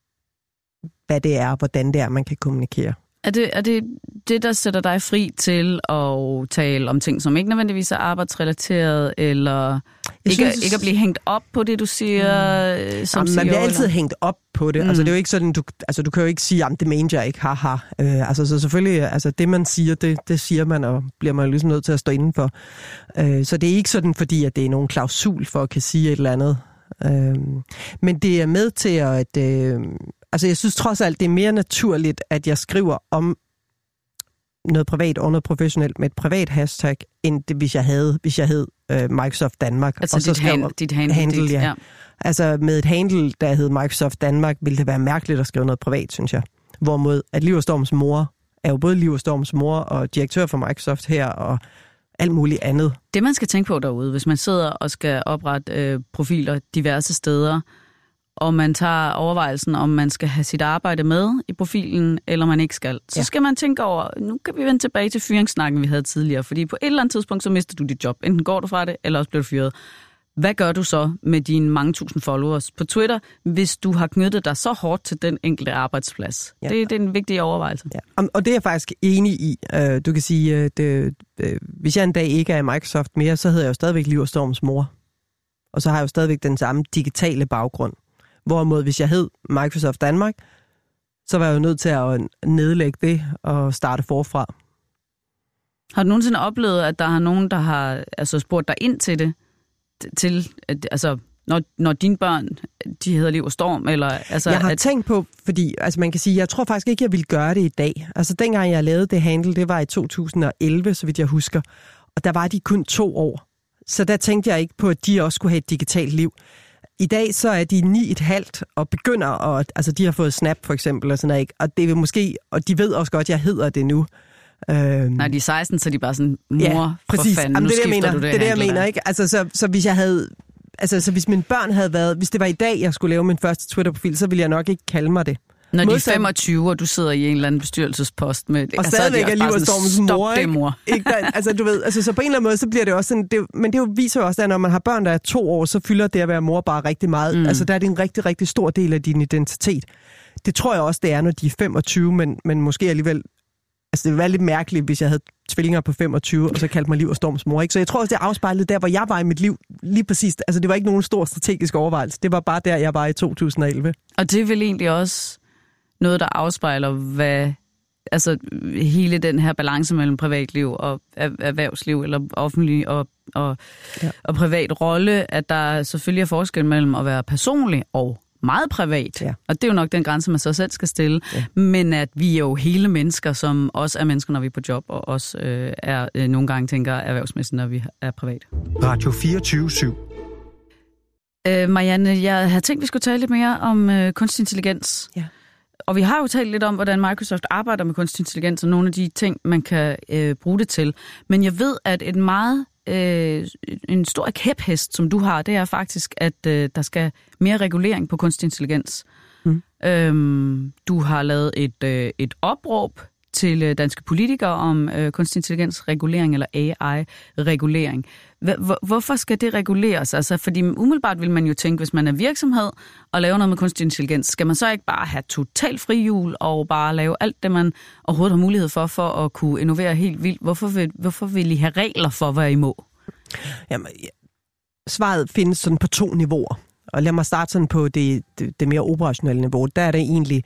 hvad det er, hvordan det er, man kan kommunikere. Er det, er det det, der sætter dig fri til at tale om ting, som ikke nødvendigvis er arbejdsrelateret, eller ikke, synes... ikke at blive hængt op på det, du siger? Mm. Som Jamen, man bliver altid eller? hængt op på det. Mm. Altså, det er jo ikke sådan, du, altså, du kan jo ikke sige, at det mente jeg ikke, haha. Øh, altså, så selvfølgelig, altså, det man siger, det, det siger man, og bliver man jo ligesom nødt til at stå indenfor. Øh, så det er ikke sådan, fordi at det er nogen klausul for at kan sige et eller andet. Øh, men det er med til at... Øh, Altså, jeg synes trods alt, det er mere naturligt, at jeg skriver om noget privat og noget professionelt med et privat hashtag, end det, hvis jeg havde, hvis jeg hed uh, Microsoft Danmark. Altså og så dit, hand, dit handle. handle dit, ja. ja. Altså, med et handle, der hed Microsoft Danmark, ville det være mærkeligt at skrive noget privat, synes jeg. Hvorimod, at Liv og Storms mor er jo både Liv og Storms mor og direktør for Microsoft her, og alt muligt andet. Det, man skal tænke på derude, hvis man sidder og skal oprette øh, profiler diverse steder, og man tager overvejelsen, om man skal have sit arbejde med i profilen, eller man ikke skal. Så ja. skal man tænke over, nu kan vi vende tilbage til fyringssnakken, vi havde tidligere, fordi på et eller andet tidspunkt, så mister du dit job. Enten går du fra det, eller også bliver du fyret. Hvad gør du så med dine mange tusind followers på Twitter, hvis du har knyttet dig så hårdt til den enkelte arbejdsplads? Ja. Det, det er en vigtig overvejelse. Ja. Og det er jeg faktisk enig i. Du kan sige, at hvis jeg en dag ikke er i Microsoft mere, så hedder jeg jo stadigvæk Liv og Storms mor. Og så har jeg jo stadigvæk den samme digitale baggrund. Hvorimod, hvis jeg hed Microsoft Danmark, så var jeg jo nødt til at nedlægge det og starte forfra. Har du nogensinde oplevet, at der er nogen, der har altså, spurgt dig ind til det? Til, at, altså, når, når dine børn, de hedder Liv og Storm? Eller, altså, jeg har at... tænkt på, fordi altså, man kan sige, jeg tror faktisk ikke, jeg ville gøre det i dag. Altså dengang jeg lavede det handle, det var i to tusind og elleve, så vidt jeg husker. Og der var de kun to år. Så der tænkte jeg ikke på, at de også skulle have et digitalt liv. I dag så er de ni et halvt og begynder, at, altså de har fået Snap for eksempel, og sådan noget, ikke? Og det vil måske, og de ved også godt, at jeg hedder det nu. Øhm, Nej, de er seksten, så de er bare sådan, mor, ja, præcis. for fanden, Jamen, nu det skifter mener, du det. Det er det, jeg mener, ikke? Altså, så, så hvis jeg havde, altså, så hvis mine børn havde været, hvis det var i dag, jeg skulle lave min første Twitter-profil, så ville jeg nok ikke kalde mig det. Når de er femogtyve, og du sidder i en eller anden bestyrelsespost med... Og altså, stadigvæk er Liv og Stormens mor, det, mor. ikke? Altså, du ved, altså, så på en eller anden måde, så bliver det også sådan... Det, men det viser jo også, at når man har børn, der er to år, så fylder det at være mor bare rigtig meget. Mm. Altså, der er det en rigtig, rigtig stor del af din identitet. Det tror jeg også, det er, når de er femogtyve, men, men måske alligevel... Altså, det ville være lidt mærkeligt, hvis jeg havde tvillinger på femogtyve, og så kaldte mig Liv og Storms mor, ikke? Så jeg tror også, det afspejlede der, hvor jeg var i mit liv lige præcis. Altså, det var ikke nogen stor strategisk overvejelse. Det var bare der, jeg var i to tusind og elleve. Og det er vel egentlig også noget, der afspejler, hvad... Altså, hele den her balance mellem privatliv og erhvervsliv, eller offentlig og, og, ja. og privat rolle, at der selvfølgelig er forskel mellem at være personlig og meget privat. Ja. Og det er jo nok den grænse, man så selv skal stille. Ja. Men at vi er jo hele mennesker, som også er mennesker, når vi er på job, og også øh, er øh, nogle gange tænker erhvervsmæssigt, når vi er privat. Radio fireogtyve syv. Øh, Marianne, jeg havde tænkt, vi skulle tale lidt mere om øh, kunstig intelligens. Ja. Og vi har jo talt lidt om, hvordan Microsoft arbejder med kunstig intelligens, og nogle af de ting, man kan øh, bruge det til. Men jeg ved, at et meget, øh, en stor kæphest, som du har, det er faktisk, at øh, der skal mere regulering på kunstig intelligens. Mm. Øhm, du har lavet et, øh, et opråb til øh, danske politikere om øh, kunstig intelligens regulering eller A I-regulering. Hvorfor skal det reguleres? Altså, fordi umiddelbart vil man jo tænke, hvis man er virksomhed og laver noget med kunstig intelligens, skal man så ikke bare have total frihjul og bare lave alt det, man overhovedet har mulighed for, for at kunne innovere helt vildt? Hvorfor vil, hvorfor vil I have regler for, hvad I må? Jamen, svaret findes sådan på to niveauer. Og lad mig starte sådan på det, det, det mere operationelle niveau. Der er det egentlig,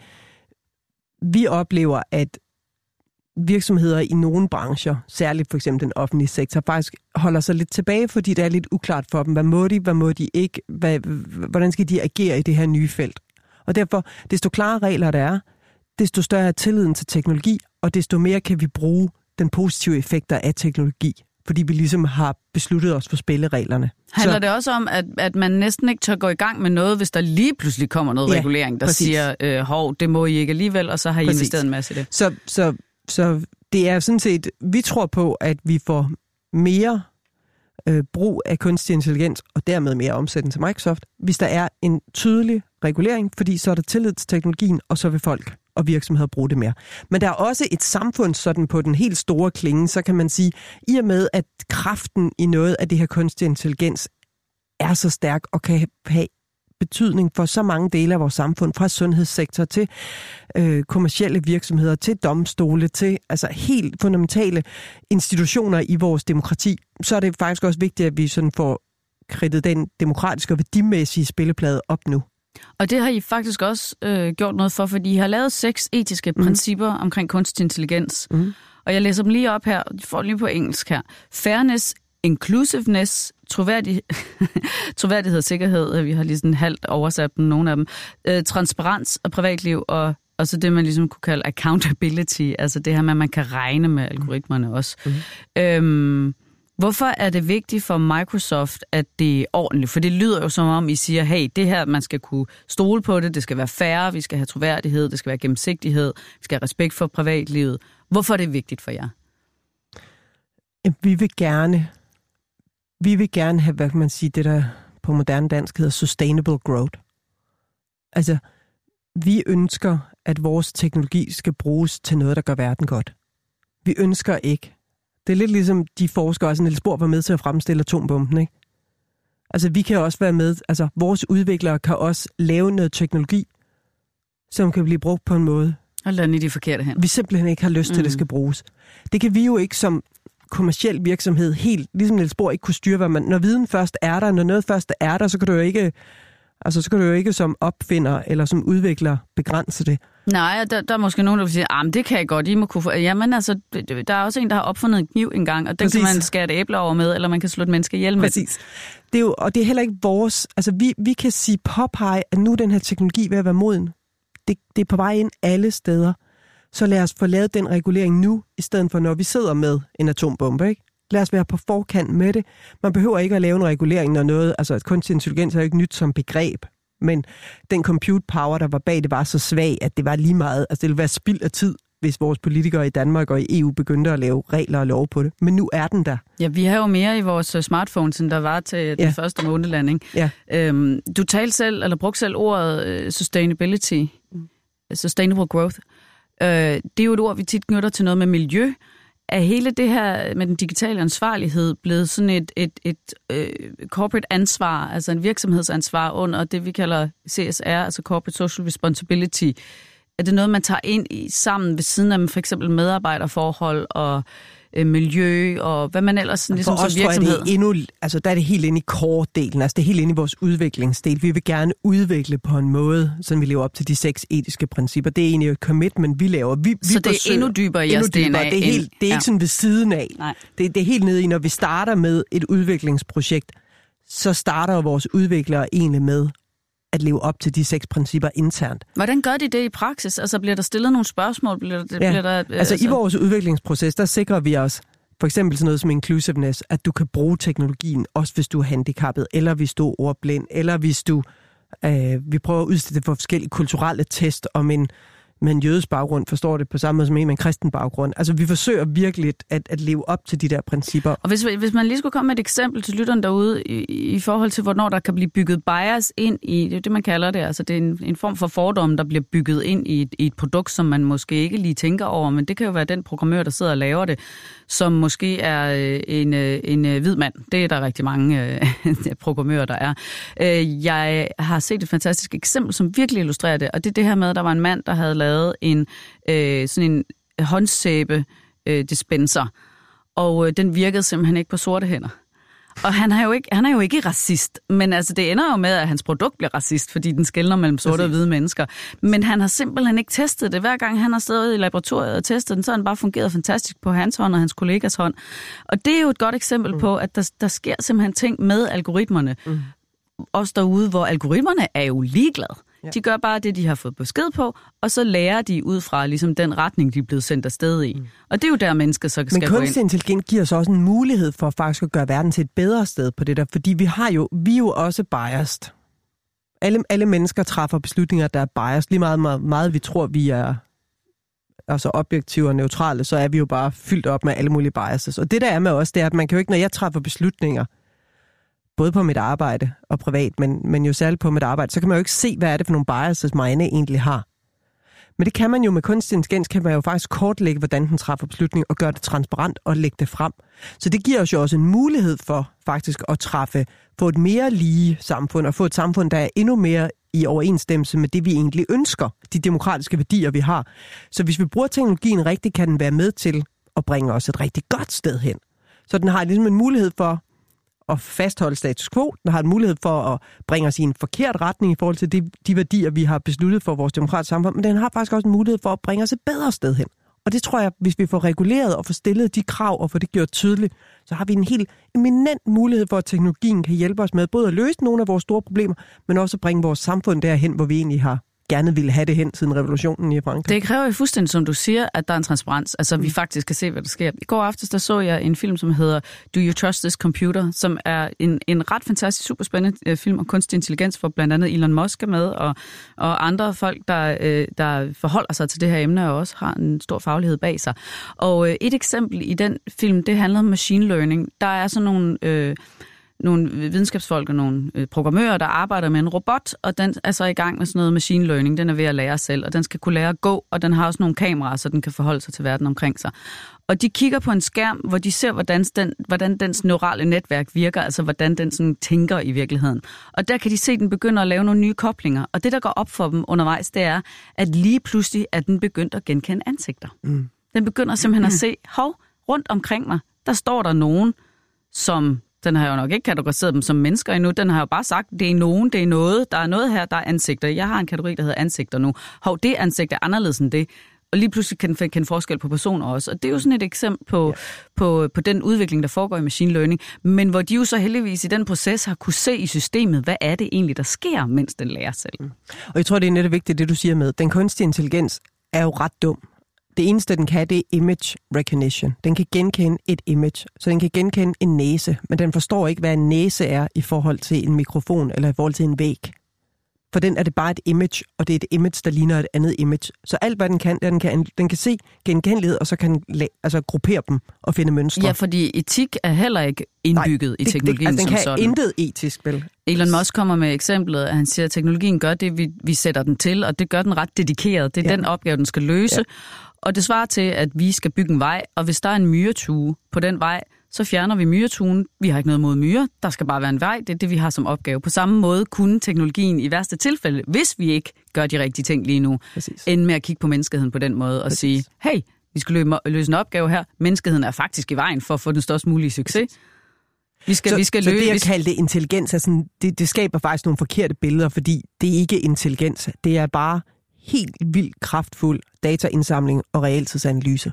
vi oplever, at virksomheder i nogle brancher, særligt for eksempel den offentlige sektor, faktisk holder sig lidt tilbage, fordi det er lidt uklart for dem. Hvad må de, hvad må de ikke? Hvad, hvordan skal de agere i det her nye felt? Og derfor, desto klarere regler der er, desto større er tilliden til teknologi, og desto mere kan vi bruge den positive effekter af teknologi, fordi vi ligesom har besluttet os for spillereglerne. Handler Så, det også om, at, at man næsten ikke tør gå i gang med noget, hvis der lige pludselig kommer noget ja, regulering, der præcis. siger, øh, hov, det må I ikke alligevel, og så har I præcis. investeret en masse i det? Så, så Så det er sådan set, vi tror på, at vi får mere øh, brug af kunstig intelligens, og dermed mere omsætning til Microsoft, hvis der er en tydelig regulering, fordi så er der tillid til teknologien, og så vil folk og virksomheder bruge det mere. Men der er også et samfund sådan på den helt store klinge, så kan man sige, i og med, at kraften i noget af det her kunstig intelligens er så stærk og kan have betydning for så mange dele af vores samfund, fra sundhedssektor til øh, kommercielle virksomheder, til domstole, til altså helt fundamentale institutioner i vores demokrati, så er det faktisk også vigtigt, at vi sådan får kridtet den demokratiske og værdimæssige spilleplade op nu. Og det har I faktisk også øh, gjort noget for, fordi I har lavet seks etiske mm. principper omkring kunstig intelligens. Mm. Og jeg læser dem lige op her, jeg får lige på engelsk her. Fairness, inclusiveness, troværdig, troværdighed og sikkerhed, vi har lige sådan halvt oversat dem, nogle af dem, øh, transparens og privatliv, og, og så det, man ligesom kunne kalde accountability, altså det her med, at man kan regne med algoritmerne også. Mm. Øhm, hvorfor er det vigtigt for Microsoft, at det er ordentligt? For det lyder jo som om, I siger, hey, det her, man skal kunne stole på det, det skal være fair, vi skal have troværdighed, det skal være gennemsigtighed, vi skal have respekt for privatlivet. Hvorfor er det vigtigt for jer? Vi vil gerne Vi vil gerne have, hvad kan man sige, det der på moderne dansk hedder sustainable growth. Altså, vi ønsker, at vores teknologi skal bruges til noget, der gør verden godt. Vi ønsker ikke. Det er lidt ligesom de forskere, altså Niels Bohr var med til at fremstille atombomben, ikke? Altså, vi kan også være med, altså vores udviklere kan også lave noget teknologi, som kan blive brugt på en måde, og lande i de forkerte hænder. Vi simpelthen ikke har lyst til, mm. at det skal bruges. Det kan vi jo ikke som kommerciel virksomhed helt, ligesom Niels Bohr ikke kunne styre, hvad man, når viden først er der, når noget først er der, så kan du jo ikke, altså så kan du jo ikke som opfinder eller som udvikler begrænse det. Nej, der, der er måske nogen, der vil sige, ah, men det kan jeg godt, I må kunne få... Jamen altså, der er også en, der har opfundet en kniv engang, og den Præcis. Kan man skære et æble over med, eller man kan slå et menneske ihjel med. Præcis. Det er jo, og det er heller ikke vores... Altså, vi, vi kan sige påpege, at nu er den her teknologi ved at være moden. Det, det er på vej ind alle steder. Så lad os få lavet den regulering nu, i stedet for når vi sidder med en atombombe, ikke? Lad os være på forkant med det. Man behøver ikke at lave en regulering, når noget... Altså, kunstig intelligens er jo ikke nyt som begreb. Men den compute power, der var bag, det var så svag, at det var lige meget... Altså, det ville være spild af tid, hvis vores politikere i Danmark og i E U begyndte at lave regler og lov på det. Men nu er den der. Ja, vi har jo mere i vores smartphones, end der var til den ja. første månelanding. Ja. Øhm, du talte selv, eller brugte selv ordet uh, sustainability, mm. sustainable growth. Uh, det er jo et ord, vi tit knytter til noget med miljø. Er hele det her med den digitale ansvarlighed blevet sådan et, et, et, et uh, corporate ansvar, altså en virksomhedsansvar under det, vi kalder C S R, altså Corporate Social Responsibility? Er det noget, man tager ind i sammen ved siden af for eksempel medarbejderforhold og øh, miljø og hvad man ellers sådan, ligesom som virksomhed? For os tror jeg, det er endnu, altså der er det helt inde i core-delen, altså det er helt inde i vores udviklingsdel. Vi vil gerne udvikle på en måde, så vi lever op til de seks etiske principper. Det er egentlig et commitment, vi laver. Vi, så vi det er forsøger, endnu dybere i jeres D N A? Det er, helt, det er ja. ikke sådan ved siden af. Det, det er helt nede i, når vi starter med et udviklingsprojekt, så starter vores udviklere egentlig med at leve op til de seks principper internt. Hvordan gør de det i praksis? Altså bliver der stillet nogle spørgsmål? Bliver der, ja. bliver der, altså, altså i vores udviklingsproces, der sikrer vi os for eksempel sådan noget som inclusiveness, at du kan bruge teknologien, også hvis du er handicappet, eller hvis du er ordblind, eller hvis du... Øh, vi prøver at udstille det for forskellige kulturelle test om en med en jødisk baggrund forstår det på samme måde som en med en kristen baggrund. Altså, vi forsøger virkelig at, at leve op til de der principper. Og hvis, hvis man lige skulle komme med et eksempel til lytteren derude, i, i forhold til, hvornår der kan blive bygget bias ind i, det er det, man kalder det, altså det er en, en form for fordom, der bliver bygget ind i et, i et produkt, som man måske ikke lige tænker over, men det kan jo være den programmør, der sidder og laver det, som måske er en, en, en hvid mand. Det er der rigtig mange øh, programmører, der er. Øh, jeg har set et fantastisk eksempel, som virkelig illustrerer det, og det er det her med, at der var en mand, der havde lavet en øh, sådan en håndsæbe øh, dispenser, og øh, den virkede simpelthen ikke på sorte hænder. Og han er jo ikke, han er jo ikke racist, men altså det ender jo med, at hans produkt bliver racist, fordi den skelner mellem sorte Præcis. og hvide mennesker. Men han har simpelthen ikke testet det. Hver gang han har stået i laboratoriet og testet den, så har den bare fungeret fantastisk på hans hånd og hans kollegas hånd. Og det er jo et godt eksempel mm. på, at der, der sker simpelthen ting med algoritmerne. Mm. Også derude, hvor algoritmerne er jo ligeglade. Ja. De gør bare det, de har fået besked på, og så lærer de ud fra ligesom, den retning, de er blevet sendt afsted i. Mm. Og det er jo der, mennesker så skal gå ind. Men kunstig intelligens giver os også en mulighed for faktisk at gøre verden til et bedre sted på det der, fordi vi har jo, vi er jo også biased. Alle, alle mennesker træffer beslutninger, der er biased. Lige meget, meget, meget vi tror, vi er altså objektive og neutrale, så er vi jo bare fyldt op med alle mulige biases. Og det der er med os, det er, at man kan jo ikke, når jeg træffer beslutninger, både på mit arbejde og privat, men, men jo særligt på mit arbejde, så kan man jo ikke se, hvad er det for nogle biases, mine egentlig har. Men det kan man jo med kunstig intelligens, kan man jo faktisk kortlægge, hvordan den træffer beslutning, og gøre det transparent og lægge det frem. Så det giver os jo også en mulighed for faktisk at træffe, få et mere lige samfund, og få et samfund, der er endnu mere i overensstemmelse med det, vi egentlig ønsker, de demokratiske værdier, vi har. Så hvis vi bruger teknologien rigtigt, kan den være med til at bringe os et rigtig godt sted hen. Så den har ligesom en mulighed for at fastholde status quo. Den har en mulighed for at bringe os i en forkert retning i forhold til de, de værdier, vi har besluttet for vores demokratiske samfund, men den har faktisk også en mulighed for at bringe os et bedre sted hen. Og det tror jeg, hvis vi får reguleret og får stillet de krav og får det gjort tydeligt, så har vi en helt eminent mulighed for, at teknologien kan hjælpe os med både at løse nogle af vores store problemer, men også at bringe vores samfund derhen, hvor vi egentlig har gerne ville have det hen siden revolutionen i Frankrig. Det kræver jo fuldstændig, som du siger, at der er en transparens. Altså, mm. vi faktisk kan se, hvad der sker. I går aftes, der så jeg en film, som hedder Do You Trust This Computer?, som er en, en ret fantastisk, super spændende øh, film om kunstig intelligens, hvor blandt andet Elon Musk er med, og, og andre folk, der, øh, der forholder sig til det her emne, og også har en stor faglighed bag sig. Og øh, et eksempel i den film, det handler om machine learning. Der er sådan nogle... Øh, nogle videnskabsfolk og nogle øh, programmører, der arbejder med en robot, og den er så i gang med sådan noget machine learning. Den er ved at lære selv, og den skal kunne lære at gå, og den har også nogle kameraer, så den kan forholde sig til verden omkring sig. Og de kigger på en skærm, hvor de ser, hvordan, den, hvordan dens neurale netværk virker, altså hvordan den sådan tænker i virkeligheden. Og der kan de se, at den begynder at lave nogle nye koblinger. Og det, der går op for dem undervejs, det er, at lige pludselig er den begyndt at genkende ansigter. Mm. Den begynder simpelthen at se, hov, rundt omkring mig, der står der nogen, som, den har jo nok ikke kategoriseret dem som mennesker endnu, den har jo bare sagt, det er nogen, det er noget, der er noget her, der er ansigter. Jeg har en kategori, der hedder ansigter nu. Hov, det ansigt er anderledes end det. Og lige pludselig kan den kende forskel på personer også. Og det er jo sådan et eksempel på, ja. på, på den udvikling, der foregår i machine learning. Men hvor de jo så heldigvis i den proces har kunne se i systemet, hvad er det egentlig, der sker, mens den lærer selv. Mm. Og jeg tror, det er netop vigtigt, det du siger med, den kunstige intelligens er jo ret dum. Det eneste, den kan, det er image recognition. Den kan genkende et image, så den kan genkende en næse, men den forstår ikke, hvad en næse er i forhold til en mikrofon eller i forhold til en væg. For den er det bare et image, og det er et image, der ligner et andet image. Så alt, hvad den kan, den kan, den kan se genkendelighed, og så kan den altså, gruppere dem og finde mønstre. Ja, fordi etik er heller ikke indbygget Nej, i teknologien det, altså, den som sådan. kan intet etisk, vel? Elon Musk kommer med eksemplet, at han siger, at teknologien gør det, vi, vi sætter den til, og det gør den ret dedikeret. Det er ja. den opgave, den skal løse. Ja. Og det svarer til, at vi skal bygge en vej, og hvis der er en myretue på den vej, så fjerner vi myretuen. Vi har ikke noget mod myrer. Der skal bare være en vej. Det er det, vi har som opgave. På samme måde kunne teknologien i værste tilfælde, hvis vi ikke gør de rigtige ting lige nu, Præcis. ende med at kigge på menneskeheden på den måde og Præcis. sige, hey, vi skal løbe, løse en opgave her. Menneskeheden er faktisk i vejen for at få den størst mulige succes. Vi skal, så, vi skal så løbe, det at kalde det intelligens, er sådan, det, det skaber faktisk nogle forkerte billeder, fordi det er ikke intelligens. Det er bare helt vildt kraftfuld dataindsamling og realtidsanalyse.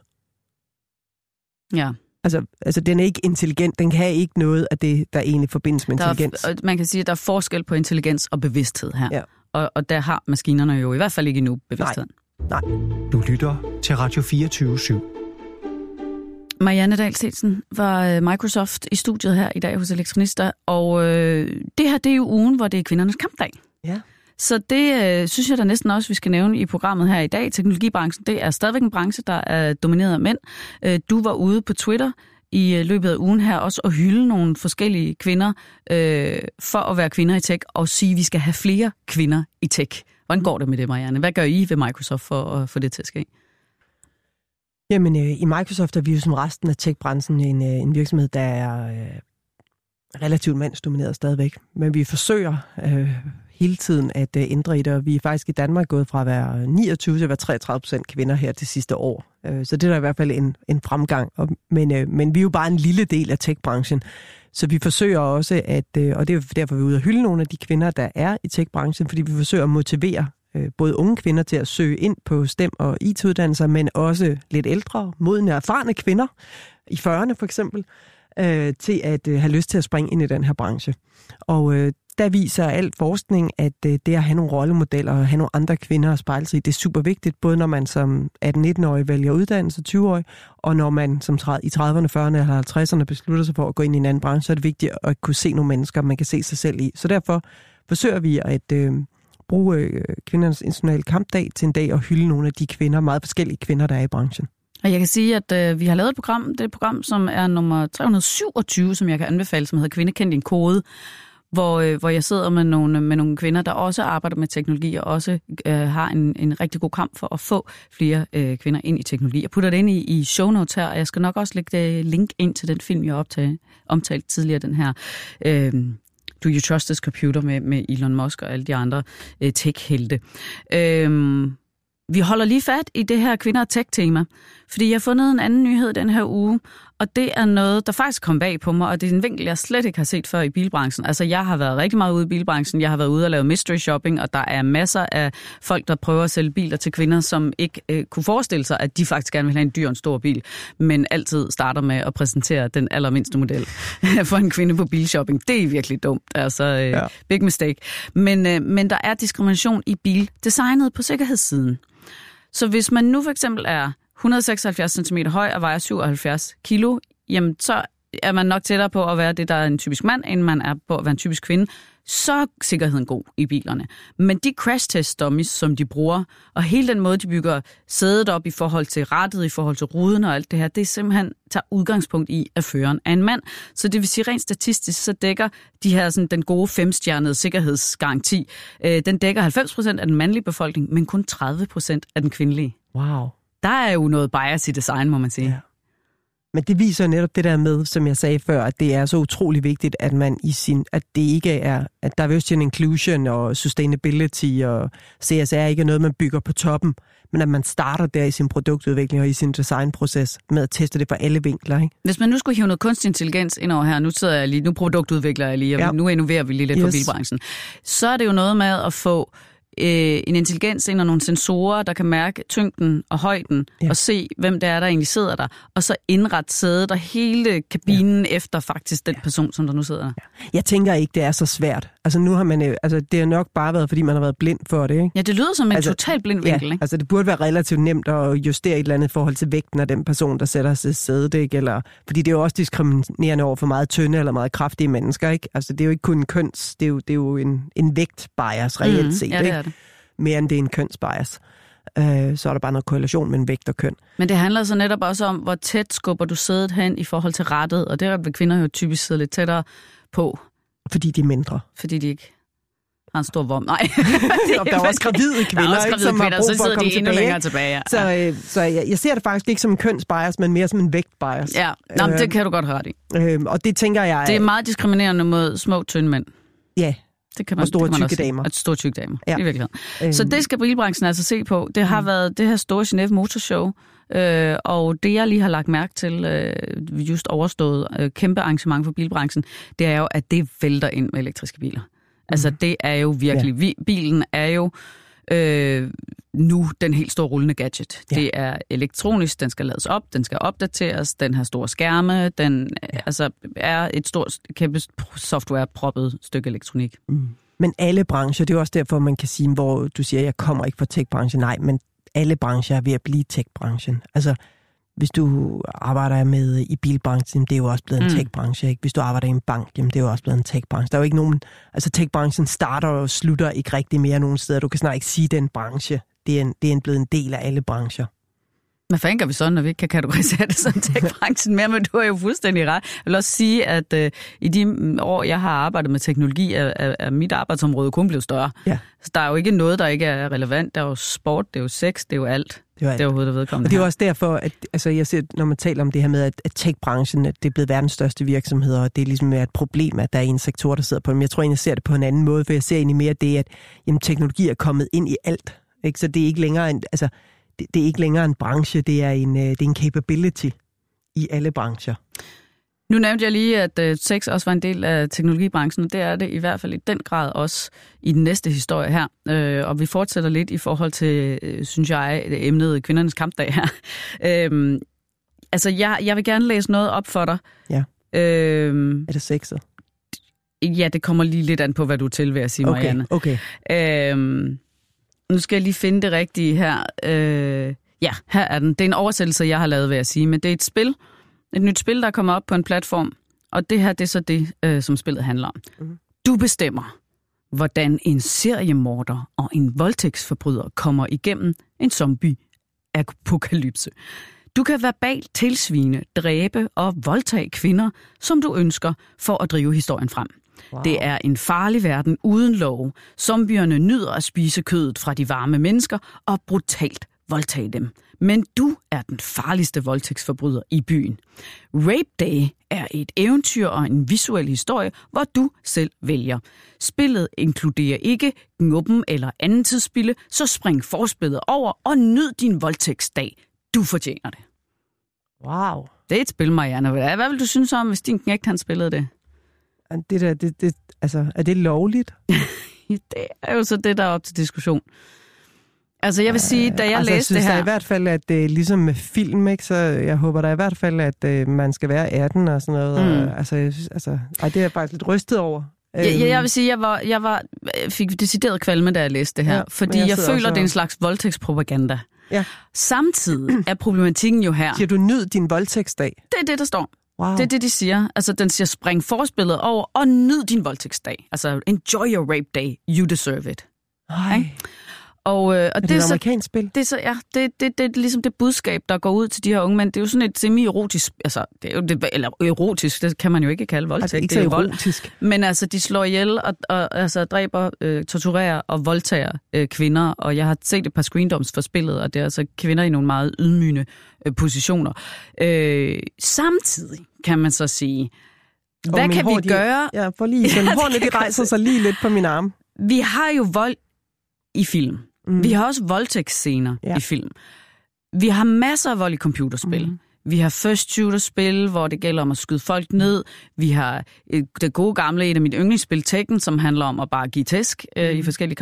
Ja. Altså, altså, den er ikke intelligent. Den kan ikke noget af det, der egentlig forbindes med intelligens. Er, man kan sige, at der er forskel på intelligens og bevidsthed her. Ja. Og, og der har maskinerne jo i hvert fald ikke endnu bevidstheden. Nej. Nej. Du lytter til Radio fireogtyve syv. Marianne Dahl Steensen var Microsoft i studiet her i dag hos Elektronister. Og øh, det her, det er jo ugen, hvor det er kvindernes kampdag. Ja. Så det øh, synes jeg da næsten også, vi skal nævne i programmet her i dag. Teknologibranchen, det er stadigvæk en branche, der er domineret af mænd. Øh, du var ude på Twitter i øh, løbet af ugen her også og hylde nogle forskellige kvinder øh, for at være kvinder i tech og sige, at vi skal have flere kvinder i tech. Hvordan går det med det, Marianne? Hvad gør I ved Microsoft for at få det til at ske? Jamen, øh, i Microsoft er vi jo som resten af tech-branchen en, øh, en virksomhed, der er øh, relativt mandsdomineret stadigvæk. Men vi forsøger øh, hele tiden at øh, ændre i det, og vi er faktisk i Danmark gået fra at være niogtyve til at være treogtredive procent kvinder her det sidste år. Øh, så det er der i hvert fald en, en fremgang. Og, men, øh, men vi er jo bare en lille del af tech-branchen. Så vi forsøger også, at, øh, og det er derfor, vi er ude at hylde nogle af de kvinder, der er i tech-branchen, fordi vi forsøger at motivere øh, både unge kvinder til at søge ind på STEM- og I T-uddannelser, men også lidt ældre, modne, erfarne kvinder, i fyrrerne for eksempel, øh, til at øh, have lyst til at springe ind i den her branche. Og øh, der viser al forskning, at øh, det at have nogle rollemodeller og have nogle andre kvinder at spejle sig i, det er super vigtigt, både når man som atten-nitten-årig vælger uddannelse, tyve-årig, og når man som i trediverne, fyrrerne eller halvtredserne beslutter sig for at gå ind i en anden branche, så er det vigtigt at kunne se nogle mennesker, man kan se sig selv i. Så derfor forsøger vi at øh, bruge øh, kvindernes internationale kampdag til en dag og hylde nogle af de kvinder, meget forskellige kvinder, der er i branchen. Og jeg kan sige, at øh, vi har lavet et program, det er et program, som er nummer tre hundrede syvogtyve, som jeg kan anbefale, som hedder Kvinde kendt din kode, hvor, øh, hvor jeg sidder med nogle, med nogle kvinder, der også arbejder med teknologi, og også øh, har en, en rigtig god kamp for at få flere øh, kvinder ind i teknologi. Jeg putter det ind i, i show notes her, og jeg skal nok også lægge link ind til den film, jeg optag, omtalte tidligere, den her øh, Do You Trust This Computer med, med Elon Musk og alle de andre øh, tech-helte. Øh, Vi holder lige fat i det her kvinder- og tech-tema, fordi jeg har fundet en anden nyhed den her uge, og det er noget, der faktisk kom bag på mig, og det er en vinkel, jeg slet ikke har set før i bilbranchen. Altså, jeg har været rigtig meget ude i bilbranchen, jeg har været ude og lave mystery shopping, og der er masser af folk, der prøver at sælge biler til kvinder, som ikke øh, kunne forestille sig, at de faktisk gerne vil have en dyr og en stor bil, men altid starter med at præsentere den allermindste model for en kvinde på bilshopping. Det er virkelig dumt, altså øh, ja. Big mistake. Men, øh, men der er diskrimination i bildesignet på sikkerhedssiden. Så hvis man nu for eksempel er et hundrede og seksoghalvfjerds centimeter høj og vejer syvoghalvfjerds kilo, jamen så er man nok tættere på at være det, der er en typisk mand, end man er på at være en typisk kvinde. Så er sikkerheden god i bilerne. Men de crash test dummies, som de bruger, og hele den måde, de bygger sædet op i forhold til rattet, i forhold til ruden og alt det her, det er simpelthen tager udgangspunkt i, at føreren er en mand. Så det vil sige rent statistisk, så dækker de her sådan, den gode femstjernede sikkerhedsgaranti, øh, den dækker halvfems procent af den mandlige befolkning, men kun tredive procent af den kvindelige. Wow. Der er jo noget bias i design, må man sige. Ja. Men det viser netop det der med, som jeg sagde før, at det er så utrolig vigtigt, at man i sin, at det ikke er, at diversity inclusion og sustainability og C S R ikke er noget, man bygger på toppen, men at man starter der i sin produktudvikling og i sin designproces med at teste det på alle vinkler. Ikke? Hvis man nu skulle hive noget kunstig intelligens ind over her, nu sidder jeg lige, nu produktudvikler jeg lige, og ja. nu innoverer vi lige lidt yes. på bilbranchen, så er det jo noget med at få øh, en intelligens ind og nogle sensorer, der kan mærke tyngden og højden, ja. og se, hvem det er, der egentlig sidder der, og så indrette sædet og hele kabinen ja. efter faktisk den ja. person, som der nu sidder der. Ja. Jeg tænker ikke, det er så svært. Altså nu har man, altså det har nok bare været, fordi man har været blind for det, ikke? Ja, det lyder som en altså, total blind vinkel, ja, ikke? altså det burde være relativt nemt at justere et eller andet i forhold til vægten af den person, der sætter sig i sædet, ikke? Eller, fordi det er jo også diskriminerende over for meget tynde eller meget kraftige mennesker, ikke? Altså det er jo ikke kun en køns, det er jo, det er jo en, en vægtbias reelt mm, set, ja, det ikke? er det. Mere end det er en kønsbias. Øh, så er der bare noget korrelation mellem vægt og køn. Men det handler så netop også om, hvor tæt skubber du sædet hen i forhold til rettet, og det vil kvinder jo typisk sidde lidt tættere på. Fordi de er mindre. Fordi de ikke har en stor vom. Nej. Der er også gravide kvinder, der er også gravide som kvinder, har brug så for at komme de endnu tilbage. længere tilbage. Ja. Så, øh, så jeg, jeg ser det faktisk ikke som en kønsbias, men mere som en vægtbias. Ja, Nå, øh, det kan du godt have ret i. Øh, og det tænker jeg... Det er meget diskriminerende mod små, tynde mænd. Ja, det kan man, og store det kan man tykke damer. Og store tykke damer, ja. i virkeligheden. Øhm. Så det skal bilbranchen altså se på. Det har mm. været det her store Genève Motorshow, øh, og det jeg lige har lagt mærke til, øh, just overstået øh, kæmpe arrangement for bilbranchen, det er jo, at det vælter ind med elektriske biler. Mm. Altså det er jo virkelig... Ja. Vi, bilen er jo øh, nu den helt store rullende gadget. Ja. Det er elektronisk, den skal lades op, den skal opdateres, den har store skærme, den ja. altså, er et stort, kæmpe software-proppet stykke elektronik. Mm. Men alle brancher, det er også derfor, man kan sige, hvor du siger, jeg kommer ikke fra tech-branchen. Nej, men alle brancher er ved at blive tech-branchen. Altså, hvis du arbejder med i bilbranchen, det er jo også blevet en mm. tech-branche, ikke? Hvis du arbejder i en bank, jamen, det er jo også blevet en tech-branche. Der er jo ikke nogen... Altså, tech-branchen starter og slutter ikke rigtig mere nogen steder. Du kan snart ikke sige, den branche. Det er, en, det er blevet en del af alle brancher. Hvad fanden gør vi så, når vi ikke kan kategorisere det som tech-branchen mere? Men du er jo fuldstændig ret. Jeg vil også sige, at øh, i de år, jeg har arbejdet med teknologi, er, er, er mit arbejdsområde kun blevet større. Ja. Så der er jo ikke noget, der ikke er relevant. Der er jo sport, det er jo sex, det er jo alt. Det er, alt. Det er overhovedet vedkommende. Og det er jo også derfor, at altså, jeg ser, når man taler om det her med, at, at tech-branchen, at det er blevet verdens største virksomheder, og det er ligesom et problem, at der er en sektor, der sidder på dem. Jeg tror egentlig, jeg ser det på en anden måde, for jeg ser egentlig mere det, at jamen, teknologi er kommet ind i alt. Ikke? Så det er ikke længere en... Altså, det er ikke længere en branche, det er en, det er en capability i alle brancher. Nu nævnte jeg lige, at uh, sex også var en del af teknologibranchen, og det er det i hvert fald i den grad også i den næste historie her. Uh, og vi fortsætter lidt i forhold til, uh, synes jeg, emnet kvindernes kampdag her. uh, altså, jeg, jeg vil gerne læse noget op for dig. Ja. Uh, er det sexet? Ja, det kommer lige lidt an på, hvad du er til, vil jeg sige, Marianne. Okay, okay. Uh, Nu skal jeg lige finde det rigtige her. Øh, ja, her er den. Det er en oversættelse, jeg har lavet, vil jeg sige. Men det er et spil. Et nyt spil, der er kommet op på en platform. Og det her, det er så det, øh, som spillet handler om. Mm-hmm. Du bestemmer, hvordan en seriemorder og en voldtægtsforbryder kommer igennem en zombie-apokalypse. Du kan verbalt tilsvine, dræbe og voldtage kvinder, som du ønsker, for at drive historien frem. Wow. Det er en farlig verden uden lov. Zombierne nyder at spise kødet fra de varme mennesker og brutalt voldtage dem. Men du er den farligste voldtægtsforbryder i byen. Rape Day er et eventyr og en visuel historie, hvor du selv vælger. Spillet inkluderer ikke gnuppen eller anden tidsspilde, så spring forspillet over og nyd din voldtægtsdag. Du fortjener det. Wow. Det er et spil, Marianne. Hvad vil du synes om, hvis din knægt han spillede det? Det der, det, det, altså, er det lovligt? Det er jo så det, der er op til diskussion. Altså, jeg vil sige, da jeg altså, læste jeg synes, det her... Der i hvert fald, at det ligesom med film, ikke, så jeg håber der i hvert fald, at uh, man skal være atten og sådan noget. Mm. Og, altså, jeg synes, altså, ej, det er jeg faktisk lidt rystet over. Ja, jeg, jeg vil sige, jeg var, jeg var fik decideret kvalme, da jeg læste det her. Ja, fordi jeg, jeg føler, også... det er en slags voldtægtspropaganda. Ja. Samtidig er problematikken jo her... Siger du nyd din voldtægtsdag? Det er det, der står. Wow. Det er det, de siger. Altså, den siger, spring forspillet over og nyd din voldtægtsdag. Altså, enjoy your rape day. You deserve it. Okay? Og, øh, og er det, det et er amerikansk så, spil? Det er, så, ja, det, det, det er ligesom det budskab, der går ud til de her unge mænd. Det er jo sådan et semi-erotisk, altså, det er jo det, eller erotisk, det kan man jo ikke kalde voldtægt. Altså ikke det er så vold. erotisk. Men altså, de slår ihjel og, og altså, dræber, øh, torturerer og voldtager øh, kvinder, og jeg har set et par screendoms for spillet, og det er altså kvinder i nogle meget ydmygende øh, positioner. Øh, samtidig kan man så sige, hvad kan vi hår, gøre? De, ja, for lige sådan, hårene de rejser sig lige lidt på min arm. Vi har jo vold i film. Mm. Vi har også voldtægtsscener ja. i film. Vi har masser af vold i computerspil. Mm. Vi har first shooter-spil, hvor det gælder om at skyde folk ned. Vi har det gode gamle, et af mine yndlingsspil, Tekken, som handler om at bare give tæsk mm. øh, i forskellige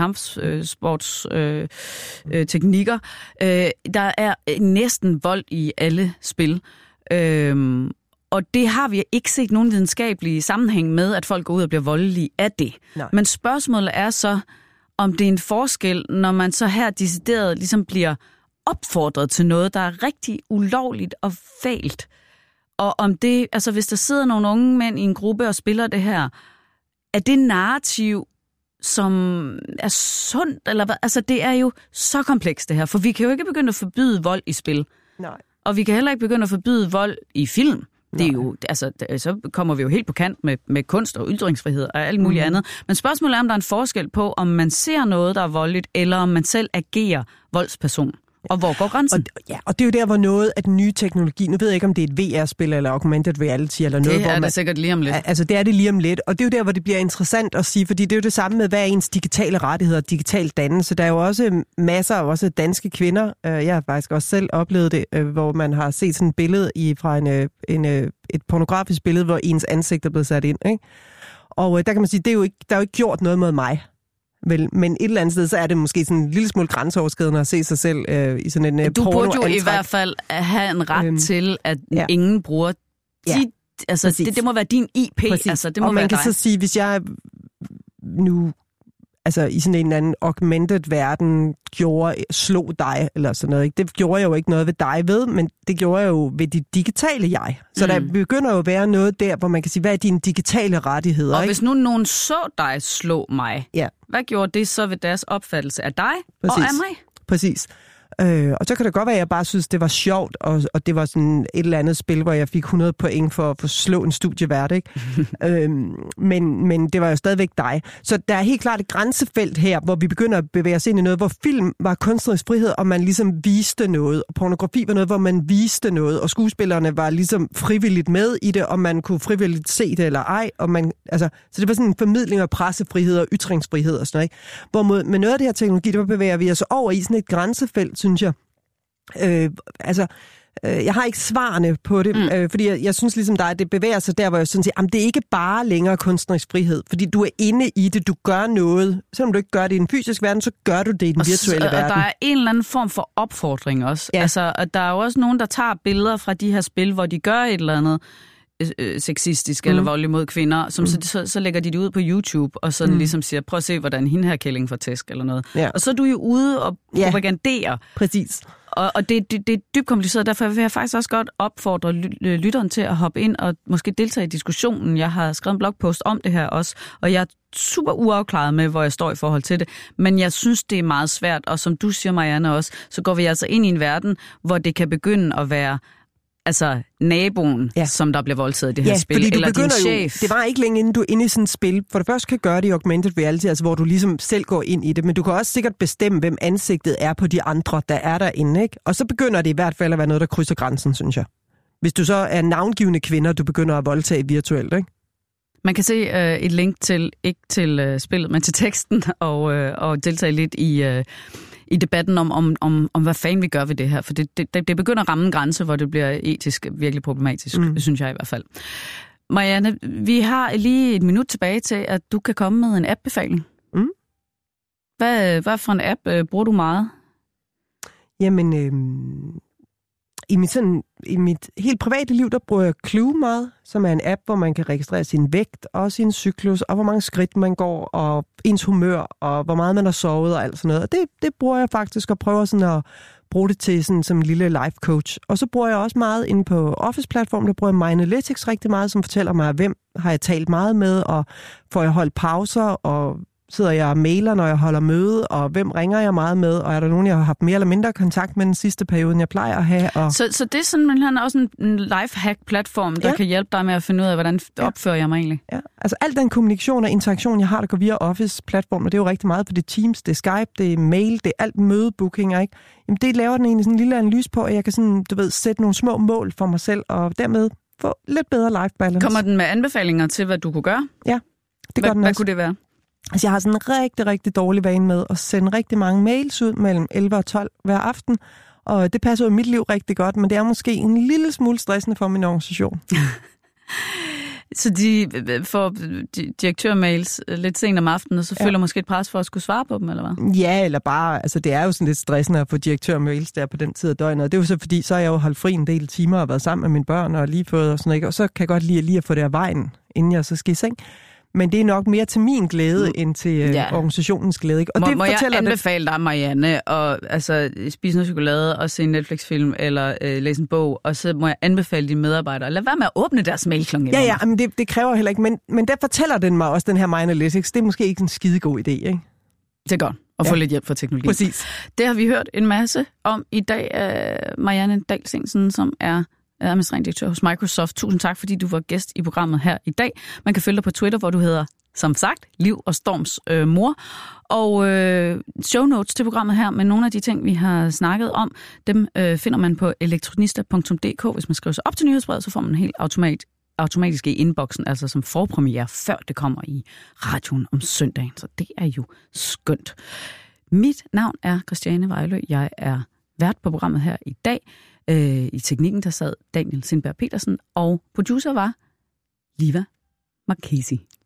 kampsportsteknikker. Øh, øh, der er næsten vold i alle spil. Øh, og det har vi ikke set nogen videnskabelige sammenhæng med, at folk går ud og bliver voldelige af det. Nej. Men spørgsmålet er så, om det er en forskel, når man så her decideret ligesom bliver opfordret til noget, der er rigtig ulovligt og fælt. Og om det, altså hvis der sidder nogle unge mænd i en gruppe og spiller det her, er det narrativ, som er sundt, eller hvad? Altså det er jo så komplekst det her, for vi kan jo ikke begynde at forbyde vold i spil. Nej. Og vi kan heller ikke begynde at forbyde vold i film. Det er jo, altså, så kommer vi jo helt på kant med, med kunst og ytringsfrihed og alt muligt mm. andet. Men spørgsmålet er, om der er en forskel på, om man ser noget, der er voldeligt, eller om man selv agerer voldsperson. Og hvor går grænsen? Og, ja, og det er jo der, hvor noget af den nye teknologi, nu ved jeg ikke, om det er et V R-spil eller augmented reality eller noget. Det er hvor man, det sikkert lige om lidt. Altså, det er det lige om lidt. Og det er jo der, hvor det bliver interessant at sige, fordi det er jo det samme med, hvad er ens digitale rettigheder og digital dannelse. Der er jo også masser af også danske kvinder, jeg har faktisk også selv oplevet det, hvor man har set sådan et billede i, fra en, en, et pornografisk billede, hvor ens ansigt er blevet sat ind. Ikke? Og der kan man sige, det er jo ikke, der er jo ikke gjort noget mod mig. Vel, men et eller andet sted, så er det måske sådan en lille smule grænseoverskridende at se sig selv øh, i sådan en øh, du porno. Du burde jo i hvert fald have en ret øhm, til, at ja. ingen bruger ja. de, altså det, det må være din I P, præcis. Altså det må og man være kan dig. Så sige, hvis jeg nu altså i sådan en eller anden augmented verden gjorde, slog dig, eller sådan noget. Ikke? Det gjorde jeg jo ikke noget ved dig ved, men det gjorde jeg jo ved dit digitale jeg. Så mm. der begynder jo at være noget der, hvor man kan sige, hvad er dine digitale rettigheder? Og ikke? hvis nu nogen så dig slå mig, ja. hvad gjorde det så ved deres opfattelse af dig Præcis. og af mig? Præcis. Øh, og så kan det godt være, at jeg bare synes, det var sjovt, og, og det var sådan et eller andet spil, hvor jeg fik hundrede point for at slå en studievært, ikke? øhm, men, men det var jo stadigvæk dig. Så der er helt klart et grænsefelt her, hvor vi begynder at bevæge os ind i noget, hvor film var kunstnerisk frihed, og man ligesom viste noget. Og pornografi var noget, hvor man viste noget, og skuespillerne var ligesom frivilligt med i det, og man kunne frivilligt se det eller ej. Og man, altså, så det var sådan en formidling af pressefrihed og ytringsfrihed og sådan noget, ikke? Hvor med, med noget af det her teknologi, der bevæger vi os over i sådan et grænsefelt, synes jeg. Øh, altså, øh, jeg har ikke svarene på det, mm. øh, fordi jeg, jeg synes ligesom dig, at det bevæger sig der, hvor jeg sådan siger, jamen det er ikke bare længere kunstnerisk frihed, fordi du er inde i det, du gør noget. Selvom du ikke gør det i den fysiske verden, så gør du det i den og virtuelle s- verden. Og der er en eller anden form for opfordring også. Ja. Altså, der er jo også nogen, der tager billeder fra de her spil, hvor de gør et eller andet øh, sexistisk mm. eller voldelig mod kvinder, som mm. så, så, så lægger de det ud på YouTube, og sådan mm. ligesom siger, prøv at se, hvordan hende her kælling får tæsk eller noget. Ja. Og så er du jo ude og propagandere. Ja. Præcis. Og, og det, det, det er dybt kompliceret, derfor vil jeg faktisk også godt opfordre lytteren til at hoppe ind og måske deltage i diskussionen. Jeg har skrevet en blogpost om det her også, og jeg er super uafklaret med, hvor jeg står i forhold til det. Men jeg synes, det er meget svært, og som du siger, Marianne, også, så går vi altså ind i en verden, hvor det kan begynde at være altså naboen, ja. som der bliver voldtaget i det her ja, spil, fordi du eller din chef. Jo, det var ikke længe inden du er inde i sådan et spil. For det første kan gøre det i augmented reality, altså hvor du ligesom selv går ind i det, men du kan også sikkert bestemme, hvem ansigtet er på de andre, der er derinde, ikke? Og så begynder det i hvert fald at være noget, der krydser grænsen, synes jeg. Hvis du så er navngivende kvinder, du begynder at voldtage virtuelt, ikke? Man kan se øh, et link til, ikke til øh, spillet, men til teksten, og, øh, og deltage lidt i... Øh, i debatten om, om, om, om, hvad fanden vi gør ved det her. For det, det, det begynder at ramme en grænse, hvor det bliver etisk virkelig problematisk, mm. synes jeg i hvert fald. Marianne, vi har lige et minut tilbage til, at du kan komme med en app-befaling. Mm. Hvad, hvad for en app øh, bruger du meget? Jamen, øh, i, mit sådan, i mit helt private liv, der bruger jeg Clue meget, som er en app, hvor man kan registrere sin vægt og sin cyklus, og hvor mange skridt man går, og ens humør, og hvor meget man har sovet og alt sådan noget. Og det, det bruger jeg faktisk, og prøver sådan at bruge det til sådan, som en lille life coach. Og så bruger jeg også meget inde på Office-platformen, der bruger jeg Minalytics rigtig meget, som fortæller mig, hvem har jeg talt meget med, og får jeg holdt pauser, og sidder jeg og mailer, når jeg holder møde, og hvem ringer jeg meget med, og er der nogen, jeg har haft mere eller mindre kontakt med den sidste periode, end jeg plejer at have. Og... Så, så det er simpelthen også en lifehack-platform, der ja. kan hjælpe dig med at finde ud af, hvordan opfører jeg mig egentlig? Ja, altså al den kommunikation og interaktion, jeg har, der går via Office-platformen, og det er jo rigtig meget, for det er Teams, det er Skype, det er mail, det er alt mødebooking, ikke? Jamen det laver den egentlig sådan en lille analyse på, at jeg kan sådan, du ved, sætte nogle små mål for mig selv, og dermed få lidt bedre life balance. Kommer den med anbefalinger til, hvad du kunne gøre? Ja, det gør Hva, den hvad også. kunne det være? Altså, jeg har sådan en rigtig, rigtig dårlig vane med at sende rigtig mange mails ud mellem elleve og tolv hver aften, og det passer jo mit liv rigtig godt, men det er måske en lille smule stressende for min organisation. Så de får direktørmails lidt sent om aftenen, og så ja. føler måske et pres for at skulle svare på dem, eller hvad? Ja, eller bare, altså det er jo sådan lidt stressende at få direktørmails der på den tid af døgnet, og det er jo så fordi, så har jeg jo holdt fri en del timer og været sammen med mine børn og lige fået og sådan noget, og så kan jeg godt lide, lige at få det af vejen, inden jeg så skal i seng. Men det er nok mere til min glæde, mm. end til øh, ja. organisationens glæde. Ikke? Og må det må jeg anbefale det... dig, Marianne, at altså, spise noget chokolade og se en Netflix-film eller øh, læse en bog, og så må jeg anbefale dine medarbejdere, lad være med at åbne deres mail klokken. Ja, ja, men det, det kræver heller ikke. Men, men der fortæller den mig også, den her My Analytics, det er måske ikke en skidegod idé, ikke? Det er godt at ja. få lidt hjælp fra teknologi. Præcis. Det har vi hørt en masse om i dag af Marianne Dahl-Steensen, som er administrerende direktør hos Microsoft. Tusind tak, fordi du var gæst i programmet her i dag. Man kan følge dig på Twitter, hvor du hedder, som sagt, Liv og Storms øh, mor. Og øh, show notes til programmet her med nogle af de ting, vi har snakket om, dem øh, finder man på elektronista punktum d k. Hvis man skriver sig op til nyhedsbrevet, så får man helt automat, automatisk i inboxen, altså som forpremiere, før det kommer i radioen om søndagen. Så det er jo skønt. Mit navn er Christiane Vejlø. Jeg er vært på programmet her i dag. I teknikken, der sad Daniel Sindberg Petersen, og producer var Liva Marchesi.